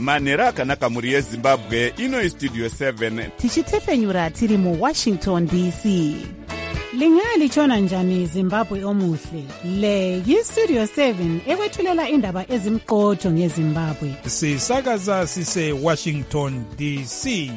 manhero akanaka mhuri yezimbabwe. Ino Studio 7 tichitefenyura tiri muWashington DC. Lingalitshona njani Zimbabwe omuhle? Le yiStudio 7 ekwethulela indaba ezimqotho ngeZimbabwe. Sisakaza sise Washington DC.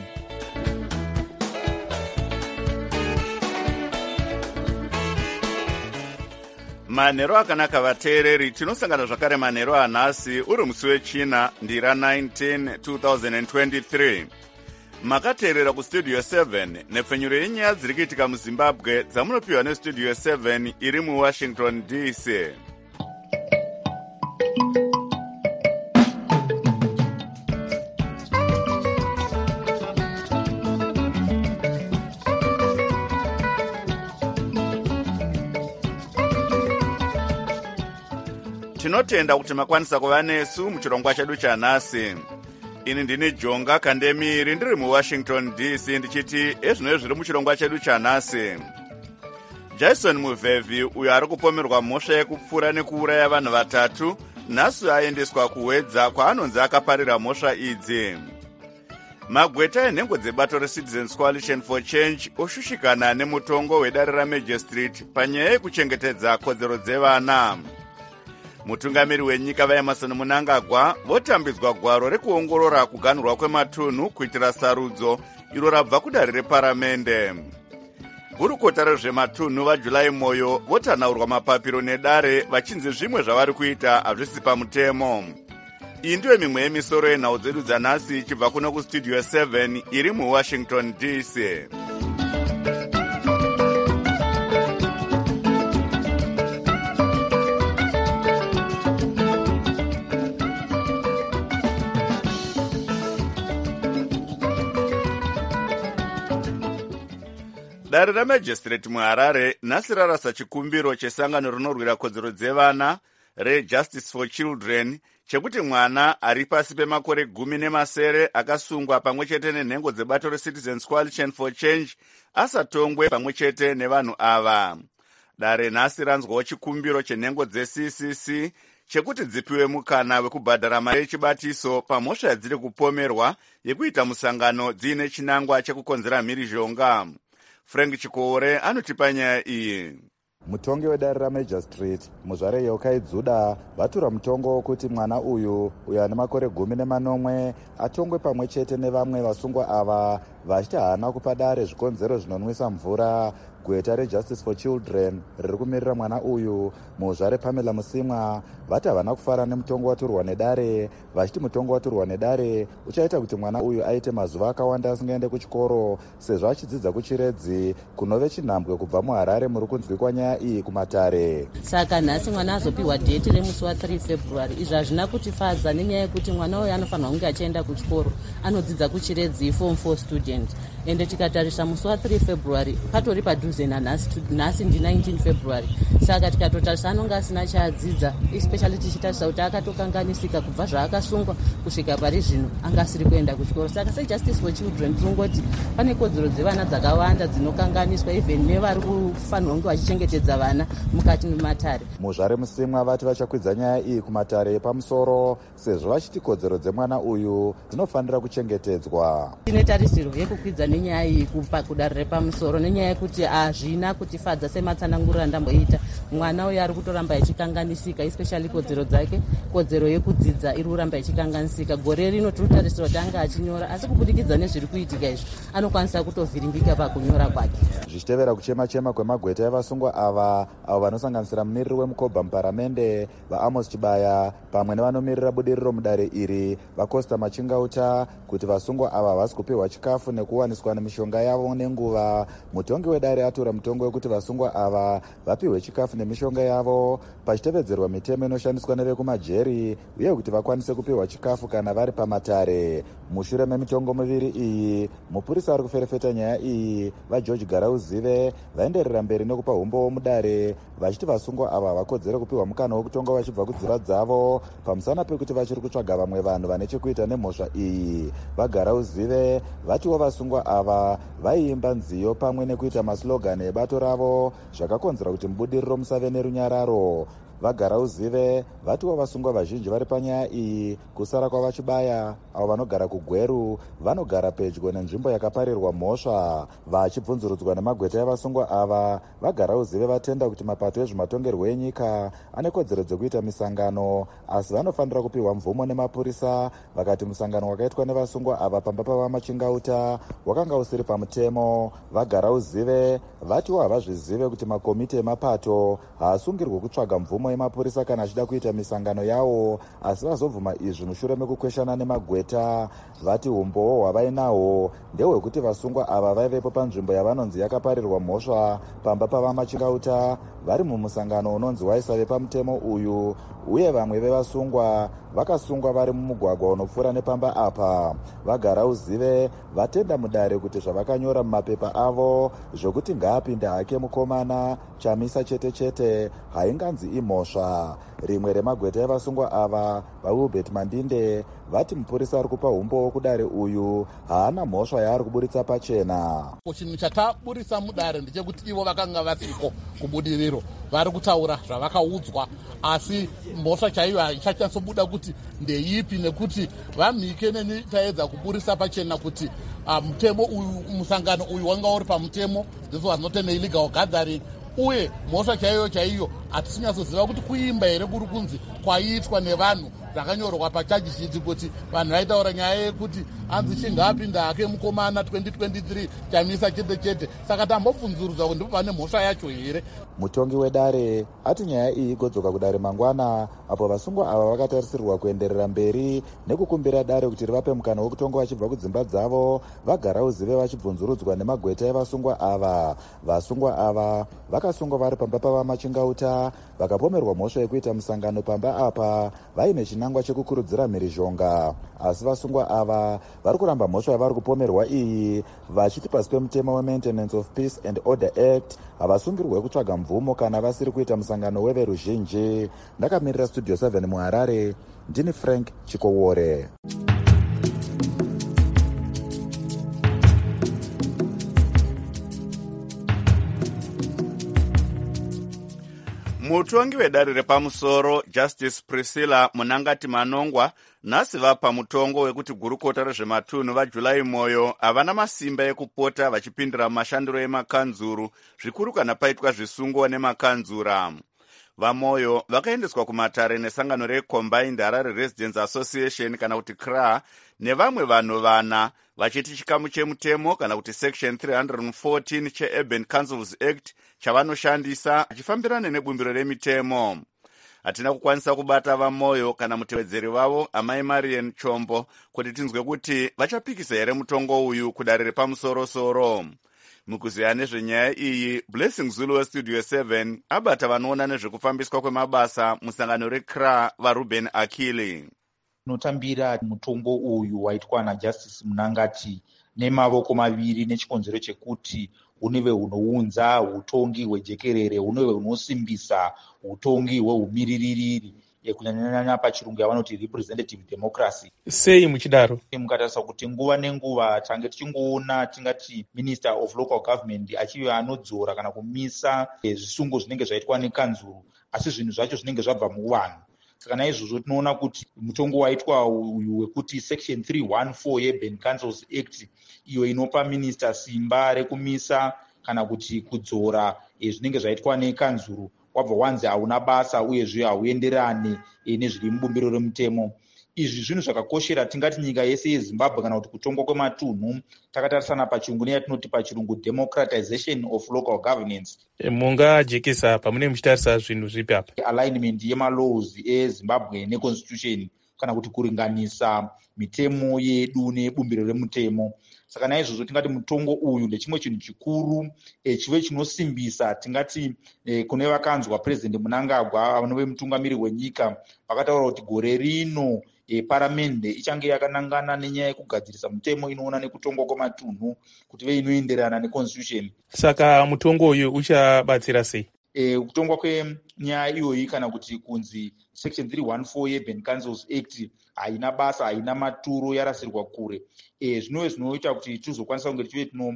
manhero akanaka vateereri, tinosangana zvakare manhero anhasi uri musi wechina ndira 19 2023. makateerera kustudio 7 nepfenyuro yenyaya dziri kuitika muzimbabwe dzamunopiwa nestudio 7 iri muwashington DC. tinotenda kuti makwanisa kuva nesu muchirongwa chedu chanhasi. ini ndini Jonga Kandemiri ndiri muWashington DC ndichiti ezvino zviri muchirongwa chedu chanhasi. Jason Muvhevhi uyo ari kupomerwa mhosva yekupfura nekuuraya vanhu vatatu nhasi aendeswa kuwedza kwaanonzi akaparira mhosva idzi. magweta enhengo dzebato reCitizens Coalition for Change oshushikana nemutongo wedare raMagistrate panyaya yekuchengetedza kodzero dzevana. mutungamiri wenyika vaEmerson Mnangagwa votambidzwa gwaro rekuongorora kuganhurwa kwematunhu kuitira sarudzo iro rabva kudare reparamende. gurukota rezvematunhu vaJulai Moyo votanaurwa mapapiro nedare vachinzi zvimwe zvavari kuita hazvisi pamutemo. iyi ndiyo mimwe yemisoro yenhau dzedu dzanhasi ichibva kuno kustudio 7 iri muWashington DC. dare raMagistrate muHarare nhasi rarasa chikumbiro chesangano rinorwira kodzero dzevana reJustice for Children chekuti mwana ari pasi pemakore 10 akasungwa pamwe chete nenhengo dzebato reCitizens Coalition for Change asatongwe pamwe chete nevanhu ava. dare nhasi ranzwawo chikumbiro chenhengo dzeCCC chekuti dzipiwe mukana wekubhadhara mari yechibatiso pamhosva yadziri kupomerwa yekuita musangano dziine chinangwa chekukonzera mhirizhonga. Frank Chikore anotipa nyaya iyi. mutongi wedare raMagistrate muzvare Yokai Dzuda vatura mutongo wokuti mwana uyu ane makore 18 atongwe pamwe chete nevamwe vasungwa ava vachiti haana kupa dare zvikonzero zvinonwisa mvura. gweta reJustice for Children riri kumirira mwana uyu muzvare Pamela Musimwa vati havana kufara nemutongo waturwa nedare vachiti mutongo waturwa nedare uchaita kuti mwana uyu aite mazuva akawanda asingaende kuchikoro sezvo achidzidza kuchiredzi kunove chinhambwe kubva muHarare muri kunzwikwa nyaya iyi kumatare. saka nhasi mwana azopiwa dheti remusi wa3 February. izvi hazvina kutifadza nenyaya yekuti mwana uyu anofanirwa kunge achienda kuchikoro anodzidza kuchiredzi form 4 student. ende tikatarisa musi wa3 February patori padhuze nanhasi ndi 19 February. saka tikatotarisa anonga asina chaadzidza, especially tichitarisa kuti akatokanganisika kubva zvaakasungwa kusvika pari zvino anga asiri kuenda kuchikoro. saka seJustice for Children tinongoti pane kodzero dzevana dzakawanda dzinokanganiswa even nevari kufanirwa kunge vachichengetedza vana mukati mematare. muzvare Musimwa vati vachakwidza nyaya iyi kumatare yepamusoro sezvo vachiti kodzero dzemwana uyu dzinofanira kuchengetedzwa. tine tarisiro yekukwidza nenyaya iyi kupa kudare repamusoro nenyaya yekuti hazvina kutifadza sematsananguriro andamboita. mwana uyu ari kutoramba ichikanganisika, especially kodzero dzake, kodzero yekudzidza iri kuramba ichikanganisika. gore rino tiri kutarisira kuti anga achinyora, asi kubudikidza nezviri kuitika izvi anokwanisa kutovhiringika pakunyora kwake. zvichitevera kuchema-chema kwemagweta evasungwa ava avo vanosanganisira mumiriri wemukobha muparamende vaAmos Chibaya pamwe nevanomirira budiriro mudare iri vaCosta Machingauta kuti vasungwa ava havasi kupiwa chikafu nekuwaniswa nemishonga yavo nenguva. mutongi wedare atora mutongo wekuti vasungwa ava vapiwe chikafu nemishonga yavo pachitevedzerwa mitemo inoshandiswa nevekumajeri uye kuti vakwanise kupiwa chikafu kana vari pamatare. mushure memitongo miviri iyi mupurisa ari kuferefeta nyaya iyi vaGeorge Garauzive vaenderera mberi nekupa umbowo mudare vachiti vasungwa ava vakodzere kupiwa mukana wekutonga vachibva kudzimba dzavo pamusana pekuti vachiri kutsvaga vamwe vanhu vane chekuita nemhosva iyi. vaGarauzive vatiwo vasungwa ava vaiimba nziyo pamwe nekuita maslogani ebato ravo zvakakonzera kuti mubudiriro musave nerunyararo. vagara uzive vatiwo vasungwa vazhinji vari panyaya iyi kusara kwavachibaya avo vanogara kugweru vanogara pedyo nenzvimbo yakaparirwa mhosva. Vachibvunzurudzwa nemagweta evasungwa ava, vagara uzive vatenda kuti mapato ezvematongerwo enyika ane kodzero dzekuita misangano, asi vanofanira kupiwa mvumo nemapurisa. Vakati musangano wakaitwa nevasungwa ava pamba pavamachingauta wakanga usiri pamutemo. Vagara uzive vatiwo havazvizive kuti makomiti emapato haasungirwe kutsvaga mvumo yemapurisa kana achida kuita misangano yawo, asi vazobvuma izvi mushure mekukweshana nemagweta. Vati umbowo hwavainahwo ndehwekuti vasungwa ava vaivepo panzvimbo yavanonzi yakaparirwa mhosva pamba pavamachingauta vari mumusangano unonzi waisave pamutemo uyu, uye vamwe vevasungwa vakasungwa vari mumugwagwa unopfuura nepamba apa. Vagara uzive vatenda mudare kuti zvavakanyora mumapepa avo zvokuti ngaapinde hake mukomana chamisa chete chete hainganzi imhosva. Rimwe remagweta evasungwa ava, vaUbert Mandinde, vati mupurisa ari kupa umbowo kudare uyu haana mhosva yaari kuburitsa pachena. Chinhu chataburisa mudare ndechekuti ivo vakanga vasiko kubudiriro, vari kutaura zvavakaudzwa, asi mhosva chaiyo haichachanyasobuda kuti ndeipi, nekuti vamhike netaedza kuburisa pachena kuti mutemo uyu, musangano uyu wanga uri pamutemo, this was not an illegal gathering, uye mhosva chaiyo hatisinyasoziva kuti kuimba here kuri kunzi kwaiitwa nevanhu zvakanyorwa pachaji shiti kuti vanhu vaitaura nyaya yekuti anzi chingapinda hake mukomana 2023 chamisa chete chete. Saka tambobvunzurudzwa kuti ndipo pane mhosva yacho here. Mutongi wedare ati nyaya iyi igodzoka kudare mangwana, apo vasungwa ava vakatarisirwa kuenderera mberi nekukumbira dare kuti rivape mukana wekutonga vachibva kudzimba dzavo. Vagara uzive vachibvunzurudzwa nemagweta evasungwa ava. Vasungwa ava vakasungwa vari pamba pavamachingauta vakapomerwa mhosva yekuita musangano pamba apa vaine chinangwa chekukurudzira mhirizhonga, asi vasungwa ava vari kuramba mhosva yavari kupomerwa iyi, vachiti pasi pemutemo weMaintenance of Peace and Order Act havasungirwe kutsvaga mvumo kana vasiri kuita musangano weveruzhinji. Ndakamirira Studio 7 muHarare, ndini Frank Chikowore. Mutongi wedare repamusoro Justice Priscilla Munangati Manongwa nhasi vapa mutongo wekuti gurukota rezvematunhu vaJulai Moyo havana masimba ekupota vachipindira mashandiro emakanzuru, zvikuru kana paitwa zvisungo nemakanzura. VaMoyo vakaendeswa kumatare nesangano reCombined Harare Residents Association kana kuti CRA nevamwe vanhu vana, vachiti chikamu chemutemo kana kuti section 314 cheUrban Councils Act chavanoshandisa achifambirana nebumbiro remitemo. Hatina kukwanisa kubata VaMoyo kana mutevedzeri vavo Amai Marian Chombo kuti tinzwe kuti vachapikisa here mutongo uyu kudare repamusoro-soro. Mukuziya nezvenyaya iyi, Blessing Zulu weStudio 7 abata vanoona nezvekufambiswa kwemabasa musangano reCRA vaRuben Akili. Notambira mutongo uyu waitwa naJustice Munangati nemavoko maviri nechikonzero chekuti uneve hunounza utongi hwejekerere, uneve hunosimbisa utongi hweumiririri kunyanya pachirungu yavanoti representative democracy. Sei muchidaro? Mukatarisa kuti nguva nenguva tange tichingoona tingati Minister of Local Government achiva anodzora kana kumisa zvisungo zvinenge zvaitwa nekanzuru, asi zvinhu zvacho zvinenge zvabva muvanhu. Saka naizvozvo tinoona kuti mutongo waitwa uyu wekuti section 314 yeUrban Councils Act iyo inopa minister simba rekumisa kana kuti kudzora zvinenge zvaitwa nekanzuru wabva wanzi hauna basa uyezve hauenderane nezviri mubumbiro remutemo. Izvi zvinhu zvakakoshera tingati nyika yese yeZimbabwe kana kuti kutongwa kwematunhu takatarisana pachirungu neyatinoti pachirungu democratization of local governance. Mungajekesa pamune muchitarisa zvinhu zvipi apa? Alignment yemalaws eZimbabwe neconstitution kana kuti kuringanisa mitemo yedu nebumbiro remutemo. Saka naizvozvo tingati mutongo uyu ndechimwe chinhu chikuru chive chinosimbisa tingati kune vakanzwa President Mnangagwa vanove mutungamiri wenyika vakataura kuti gore rino paramende ichange yakanangana nenyaya yekugadzirisa mutemo inoona nekutongwa kwematunhu kuti ve inoenderana neconstitution. Saka mutongo uyu uchabatsira sei? Kutongwa kwenyaya iyoyi kana kuti kunzi section 314 yeUrban Councils Act haina basa, haina maturo, yarasirwa kure. Zvinove zvinoita kuti tizokwanisa kunge tive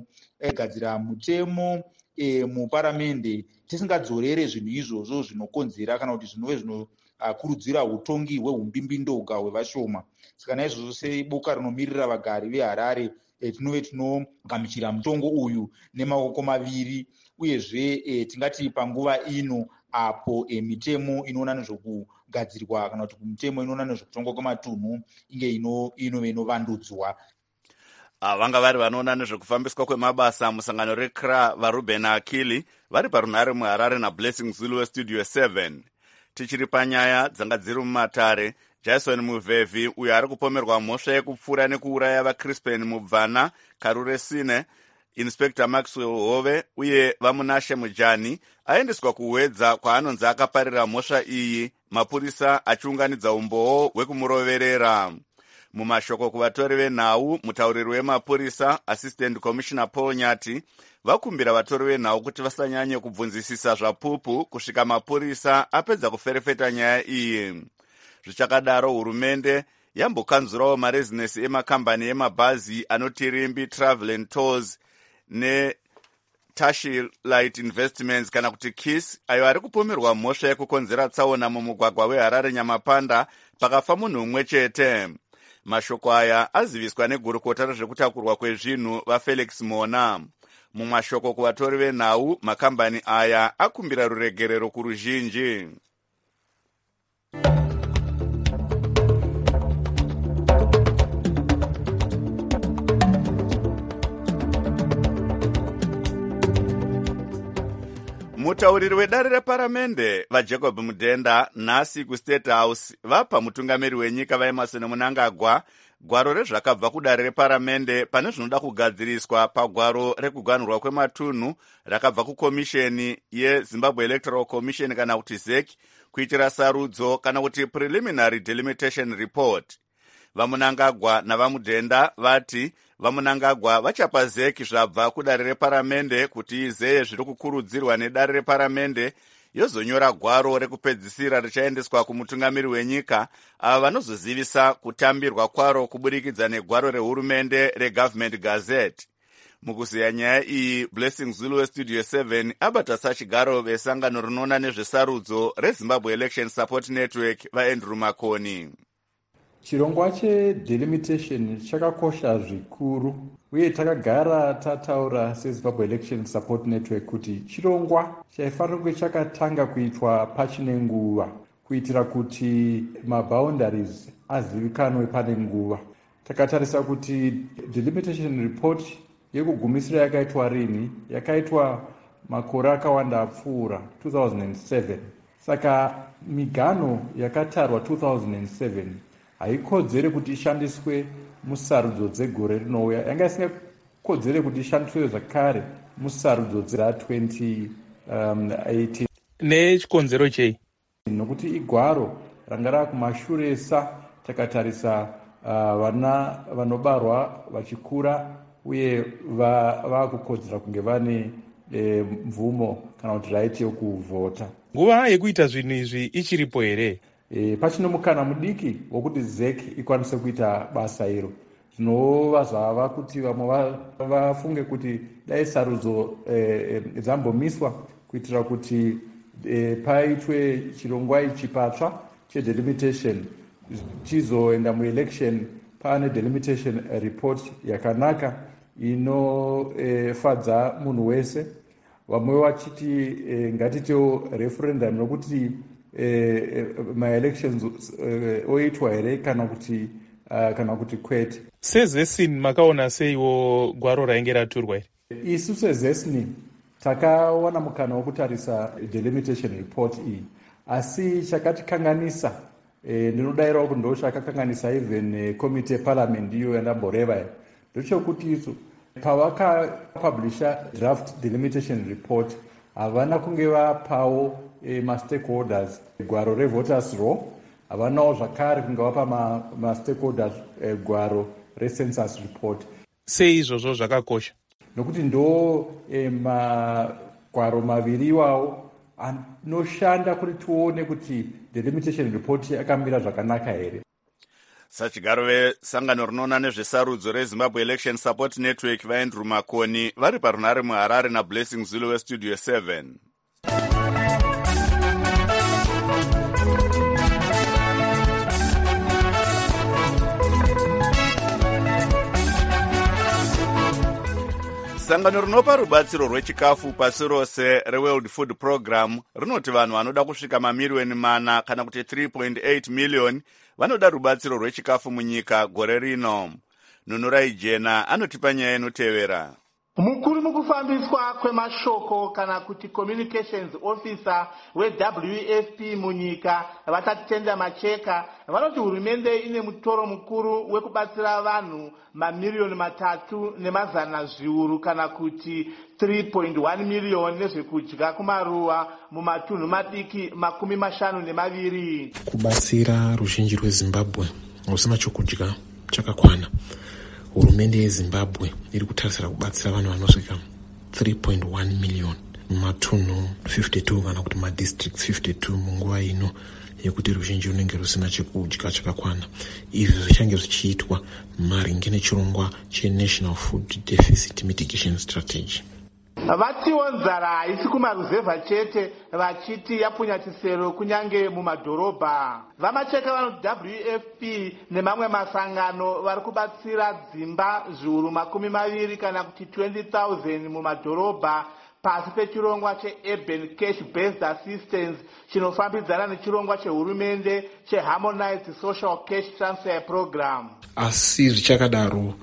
gadzira mutemo muparamende tisingadzorere zvinhu izvozvo zvinokonzera kana kuti zvinove zvinokurudzira utongi hweumbimbi-ndoga hwevashoma. Saka naizvozvo seboka rinomirira vagari veHarare tinove tinogamuchira mutongo uyu nemaoko maviri, uyezve tingati panguva ino apo mitemo inoona nezvokugadzirwa kana kuti mitemo inoona nezvokutongwa kwematunhu inge inove inovandudzwa. Vanga vari vanoona nezvekufambiswa kwemabasa musangano reCRA vaRuben Akili vari parunhare muHarare naBlessing Zulu westudio 7. Tichiri panyaya dzanga dziri mumatare, Jason Muvhevhi uyo ari kupomerwa mhosva yekupfura nekuuraya vaCrispin Mubvana, Karure Sine, Inspector Maxwell Hove uye Vamunashe Mujani aendeswa kuhwedza kwaanonzi akaparira mhosva iyi, mapurisa achiunganidza umboo hwekumuroverera. Mumashoko kuvatori venhau, mutauriri wemapurisa Assistant Commissioner Paul Nyati vakumbira vatori venhau kuti vasanyanye kubvunzisisa zvapupu kusvika mapurisa apedza kuferefeta nyaya iyi. Zvichakadaro, hurumende yambokanzurawo marezinesi emakambani emabhazi anoti Rimbi Travel and Tours neTashi Light Investments kana kuti KISS, ayo ari kupomerwa mhosva yekukonzera tsaona mumugwagwa weHarare Nyamapanda pakafa munhu umwe chete. Mashoko aya aziviswa negurukota rezvekutakurwa kwezvinhu vaFelix Mona. Mumashoko kuvatori venhau, makambani aya akumbira ruregerero kuruzhinji. Mutauriri wedare reparamende vaJacob Mudenda nhasi kuState House vapa mutungamiri wenyika vaEmmerson Mnangagwa gwaro rezvakabva kudare reparamende pane zvinoda kugadziriswa pagwaro rekuganhurwa kwematunhu rakabva kukomisheni yeZimbabwe Electoral Commission kana kuti ZEC kuitira sarudzo kana kuti Preliminary Delimitation Report. VaMnangagwa navaMudenda vati VaMnangagwa vachapa ZEC zvabva kudare reparamende kuti izeye zviri kukurudzirwa nedare reparamende, yozonyora gwaro rekupedzisira richaendeswa kumutungamiri wenyika, ava vanozozivisa kutambirwa kwaro kuburikidza negwaro rehurumende reGovernment Gazette. Mukuziya nyaya iyi, Blessing Zulu westudio 7 abata sachigaro vesangano rinoona nezvesarudzo reZimbabwe Election Support Network vaAndrew Makoni. Chirongwa chedelimitation chakakosha zvikuru, uye takagara tataura seZimbabwe Election Support Network kuti chirongwa chaifanira kunge chakatanga kuitwa pachine nguva kuitira kuti maboundaries azivikanwe pane nguva. Takatarisa kuti delimitation report yekugumisira yakaitwa rini, yakaitwa makore akawanda apfuura 2007. Saka miganho yakatarwa 2007 haikodzere kuti ishandiswe musarudzo dzegore rinouya, yanga isingakodzere kuti ishandiswe zvakare musarudzo dza2018. Nechikonzero chei? Nokuti igwaro ranga rakumashuresa. Takatarisa vana vanobarwa vachikura uye vakukodzera kunge vane mvumo kana kuti raiti yokuvhota. Nguva yekuita zvinhu izvi ichiripo here? Pachino mukana mudiki wokuti ZEC ikwanise kuita basa iro. Zvinova zvava kuti vamwe vafunge kuti dai sarudzo dzambomiswa kuitira kuti paitwe chirongwa ichi patsva chedelimitation chizoenda muelection pane delimitation report yakanaka inofadza munhu wese. Vamwe vachiti ngatitewo referendum nokuti ma-elections oitwa here kana kuti kwete. SeZESIN makaona seiwo gwaro rainge raturwa here? Isu seZESIN takawana mukana wokutarisa delimitation report iyi, asi chakatikanganisa, ndinodayirawo kuti ndo chakakanganisa even committee parliament iyo yandamboreva, ndochokuti isu pavakapublisha draft delimitation report havana kunge vapawo ma-stakeholders gwaro revoters law, havanawo zvakare kunge vapa ma-stakeholders gwaro recensus report. Sei izvozvo zvakakosha? Nokuti ndo magwaro maviri iwawo anoshanda kuti tione kuti delimitation report yakamira zvakanaka here. sachigaro vesangano rinoona nezvesarudzo rezimbabwe election support network vaandrew makoni vari parunhare muharare nablessing zulu westudio 7. sangano rinopa rubatsiro rwechikafu pasi rose reworld food program rinoti vanhu vanoda kusvika mamiriyoni 4 kana kuti 3.8 miliyoni vanoda rubatsiro rwechikafu munyika gore rino. Nunurai Jena anotipa nyaya inotevera. Mukuru mukufambiswa kwemashoko kana kuti communications officer weWFP munyika vatatenda macheka vanoti hurumende ine mutoro mukuru wekubatsira vanhu mamiriyoni 3,000,000 kana kuti 3.1 miliyoni nezvekudya kumaruwa mumatunhu madiki 52. Kubatsira ruzhinji rweZimbabwe rusina chokudya chakakwana. Hurumende yeZimbabwe iri kutarisira kubatsira vanhu vanosvika 3.1 miliyoni mumatunhu 52 kana kuti madistricts 52 munguva ino yekuti ruzhinji runenge rusina chekudya chakakwana. Izvi zvichange zvichiitwa maringe nechirongwa cheNational Food Deficit Mitigation Strategy. Vatiwo nzara haisi kumaruzevha chete vachiti yapunyatisero kunyange mumadhorobha. Vamacheka vanoti WFP nemamwe masangano vari kubatsira dzimba zviuru 20 kana kuti 20,000 mumadhorobha pasi pechirongwa cheUrban Cash Based Assistance chinofambidzana nechirongwa chehurumende cheHarmonized Social Cash Transfer Program. Asi zvichakadaro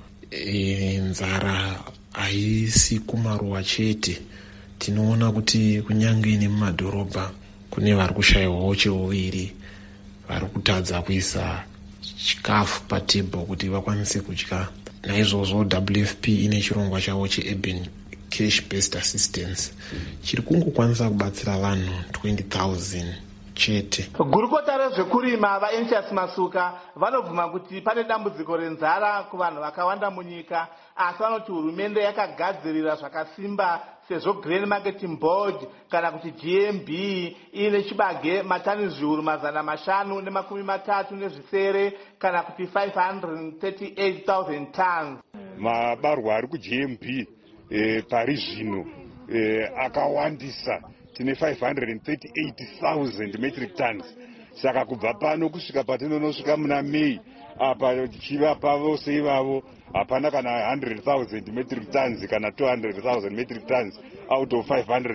nzara haisi kumaruwa chete. Tinoona kuti kunyange nemumadhorobha kune vari kushayiwawo cheuviri, vari kutadza kuisa chikafu patebho kuti vakwanise kudya. Naizvozvo WFP ine chirongwa chavo cheUrban Cash Based Assistance chiri kungokwanisa kubatsira vanhu 20,000 chete. Gurukota rezvekurima vaEntius Masuka vanobvuma kuti pane dambudziko renzara kuvanhu vakawanda munyika, asi vanoti hurumende yakagadzirira zvakasimba sezvo Grain Marketing Board kana kuti GMB ine chibage matani zviuru 530 kana kuti 538,000 tons. Mabarwa ari kuGMB pari zvino akawandisa, tine 538,000 metric tons. Saka kubva pano kusvika patinonosvika muna May apa tichivapa vose ivavo hapana kana 100,000 metric tons kana 200,000 metric tons out of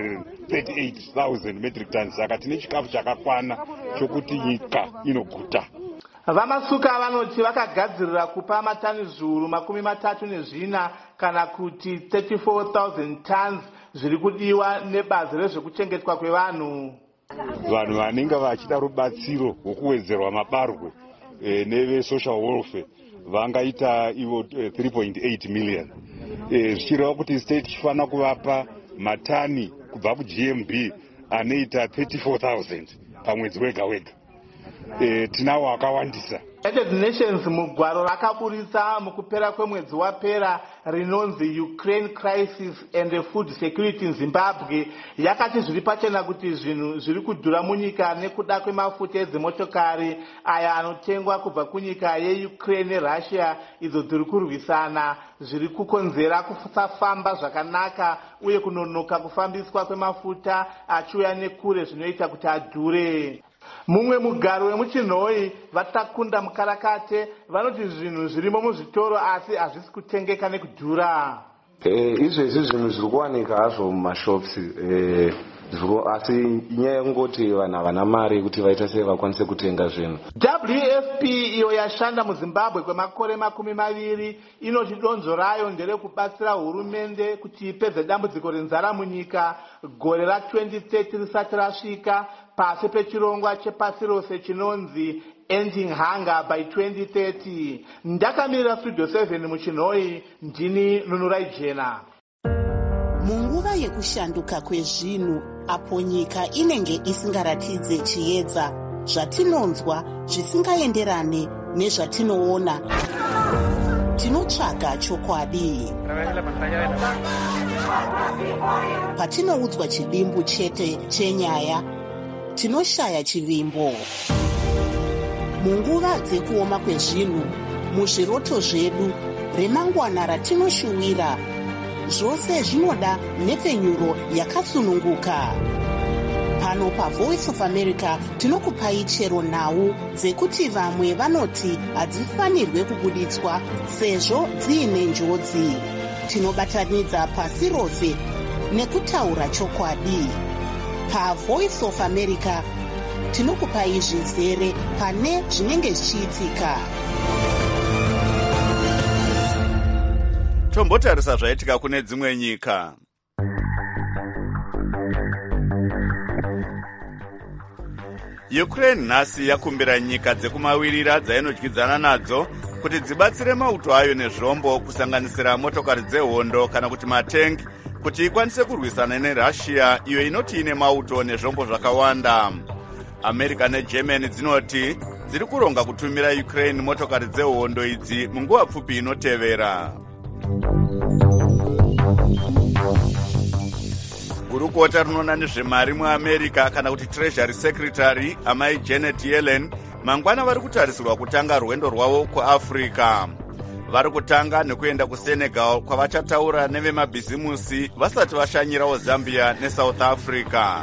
538,000 metric tons. Saka tine chikafu chakakwana chokuti nyika inoguta. Vamasuka vanoti vakagadzirira kupa matani zviuru 34 kana kuti 34,000 tons zviri kudiwa nebazi rezvekuchengetwa kwevanhu. Vanhu vanenge vachida rubatsiro rwokuwedzerwa mabarwe neve-social welfare vangaita ivo 3.8 million. Zvichireva kuti state chifanira kuvapa matani kubva kuGMB anoita 34,000 pamwedzi wega wega. Tinawo akawandisa. United Nations mugwaro rakaburitsa mukupera kwemwedzi wapera rinonzi Ukraine Crisis and Food Security in Zimbabwe yakati zviri pachena kuti zvinhu zviri kudhura munyika nekuda kwemafuta edzimotokari aya anotengwa kubva kunyika yeUkraine neRussia idzo dziri kurwisana zviri kukonzera kusafamba zvakanaka uye kunonoka kufambiswa kwemafuta achiuya nekure zvinoita kuti adhure. Mumwe mugaro wemuchinhoi vatakunda mukarakate vanoti zvinhu zvirimo muzvitoro asi hazvisi kutengeka nekudhura. Izvezvi zvinhu zviri kuwanika hazvo mumashops asi inyaya yekungoti vanhu havana mari kuti vaita sei vakwanise kutenga zvinhu. WFP iyo yashanda muZimbabwe kwemakore 20 inoti donzvo rayo nderekubatsira hurumende kuti ipedze dambudziko renzara munyika gore ra2030 risati rasvika pasi pechirongwa chepasi rose chinonzi Ending Hunger by 2030. Ndakamirira Studio 7 muchinhoi, ndini Nunurai Jena. Munguva yekushanduka kwezvinhu apo nyika inenge isingaratidze chiedza, zvatinonzwa zvisingaenderane nezvatinoona, tinotsvaga chokwadi. Patinoudzwa chivimbo chete chenyaya, tinoshaya chivimbo. munguva dzekuoma kwezvinhu, muzviroto zvedu, remangwana ratinoshuwira. Zvose zvinoda nhepfenyuro yakasununguka. Pano paVoice of America tinokupai chero nhau dzekuti vamwe vanoti hadzifanirwe kubuditswa sezvo dziine njodzi. Tinobatanidza pasi rose nekutaura chokwadi. PaVoice of America tinokupai zvizere pane zvinenge zvichiitika. Tombotarisa zvaitika kune dzimwe nyika. Ukraine nhasi yakumbira nyika dzekumawirira dzainodyidzana nadzo kuti dzibatsire mauto ayo nezvombo kusanganisira motokari dzehondo kana kuti matengi kuti ikwanise kurwisana neRussia iyo inoti ine mauto nezvombo zvakawanda. America neGermany dzinoti dziri kuronga kutumira Ukraine motokari dzehondo idzi munguva pfupi inotevera. Gurukota rinoona nezvemari muAmerica kana kuti Treasury Secretary amai Janet Yellen mangwana vari kutarisirwa kutanga rwendo rwavo kuAfrica. Vari kutanga nekuenda kuSenegal kwavachataura nevemabhizimusi vasati vashanyirawo Zambia neSouth Africa.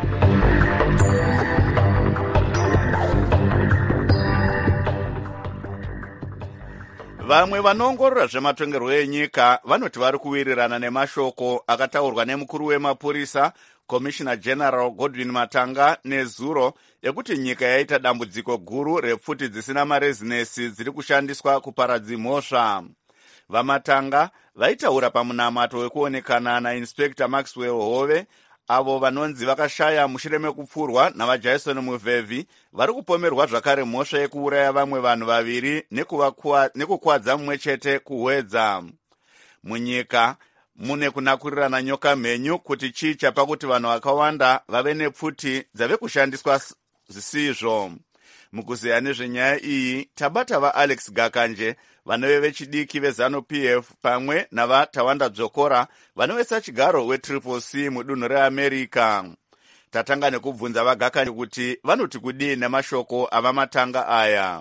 Vamwe vanoongorora zvematongerwo enyika vanoti vari kuwirirana nemashoko akataurwa nemukuru wemapurisa Commissioner General Godwin Matanga nezuro ekuti nyika yaita dambudziko guru repfuti dzisina marezinesi dziri kushandiswa kuparadza mhosva. VaMatanga vaitaura pamunamato wekuonekana naInspector Maxwell Hove avo vanonzi vakashaya mushure mekupfurwa navaJason Muvhevhi vari kupomerwa zvakare mhosva yekuuraya vamwe vanhu vaviri nekukwadza mumwe chete kuhwedza. Munyika mune kunakurirana nyoka mhenyu kuti chicha pakuti vanhu vakawanda vave nepfuti dzave kushandiswa zvisizvo. Mukuzeya nezvenyaya iyi tabata vaAlex Gakanje vanove vechidiki veZanu-PF pamwe navaTawanda Dzokora vanovesa chigaro weCCC mudunhu reAmerica. Tatanga nekubvunza vaGakanje kuti vanoti kudii nemashoko avaMatanga aya.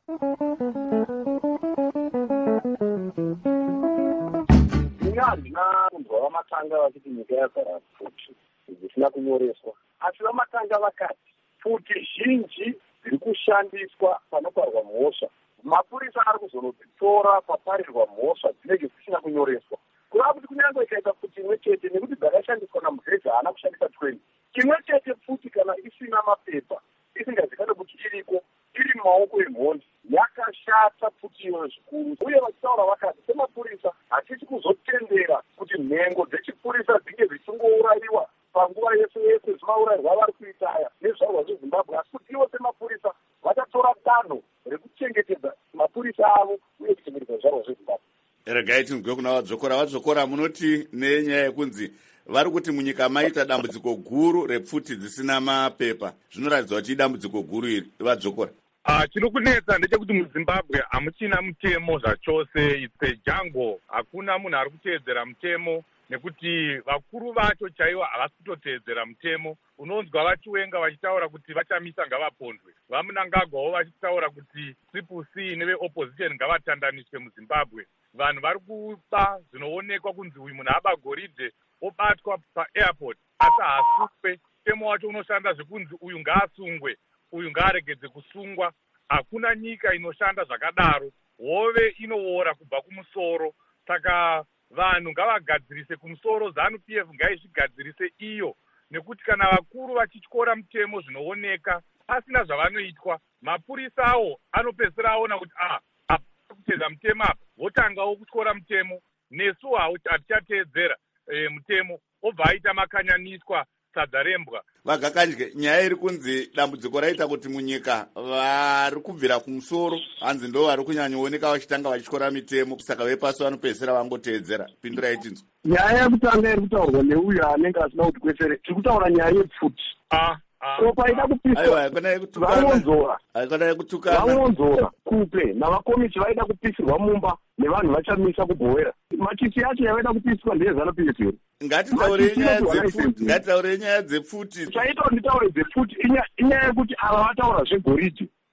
Handina kunzwa vaMatanga vachiti nyika yazara pfuti dzisina kunyoreswa, asi vaMatanga vakati pfuti zhinji dziri kushandiswa panoparwa mhosva. Mapurisa ari kuzonodzitora paparirwa mhosva dzinenge dzisina kunyoreswa. Kureva kuti kunyange ikaita pfuti imwe chete nekuti dzakashandiswa naMugedza haana kushandisa 20. Imwe chete pfuti kana isina mapepa isingazikanwe kuti iriko iri mumaoko emhondi yakashata pfuti iyoyo zvikuru. Uye vachitaura vakati semapurisa hatisi kuzotendera kuti nhengo dzechipurisa dzinge dzichingourayiwa panguva yese yese zvimaurayirwa vari kuita aya nezvarwa zveZimbabwe, asi kuti ivo semapurisa vachatora danho rekuchengetedza mapurisa avo uye kuchengetedza zvarwa zveZimbabwe. Regai tinzwe kuna vadzokora munoti nenyaya yekunzi vari kuti munyika maita dambudziko guru repfuti dzisina mapepa. Zvinoratidza kuti idambudziko guru iri vadzokora. Chiri kunetsa ndechekuti muZimbabwe hamuchina mutemo zvachose. It's a jungle. Hakuna munhu ari kuteedzera mutemo nekuti vakuru vacho chaivo havasi kutoteedzera mutemo. Unonzwa vachiwenga vachitaura kuti vachamisa ngavapondwe. VaMnangagwawo vachitaura kuti CCC neveopposition ngavatandaniswe muZimbabwe. Vanhu vari kuba zvinoonekwa kunzi uyu munhu aba goridhe obatwa paairport asi haasungwe. Mutemo wacho unoshanda zvekunzi uyu ngaasungwe, uyu ngaaregedze kusungwa. Hakuna nyika inoshanda zvakadaro. Hove inoora kubva kumusoro. Saka vanhu ngavagadzirise kumusoro, ZANU-PF ngaizvigadzirise iyo, nekuti kana vakuru vachityora mutemo zvinooneka pasina zvavanoitwa, mapurisa awo anopedzisira aona kuti hapana kuteedza mutemo apa, votangawo kutyora mutemo. Nesu hatichateedzera mutemo, obva aita makanyaniswa sadza rembwa. VaGakanje, nyaya iri kunzi dambudziko raita kuti munyika vari kubvira kumusoro hanzi ndo vari kunyanyooneka vachitanga vachityora mitemo, saka vepasi vanopedzisira vangoteedzera. Pindura itinzwa. Nyaya yekutanga iri kutaurwa neuyo anenge asina kuti kwesere, tiri kutaura nyaya yepfuti. So paida kupiswa vaonzora kupe navakomichi vaida kupisirwa mumba nevanhu vachamisa kubhowera. Machisi yacho yavaida kupiswa ndeyezANU-PF here. Ngatitaure nyaya dzepfuti. Chaita kuti nditaure dzepfuti inyaya yekuti ava vataura zvegoridhe.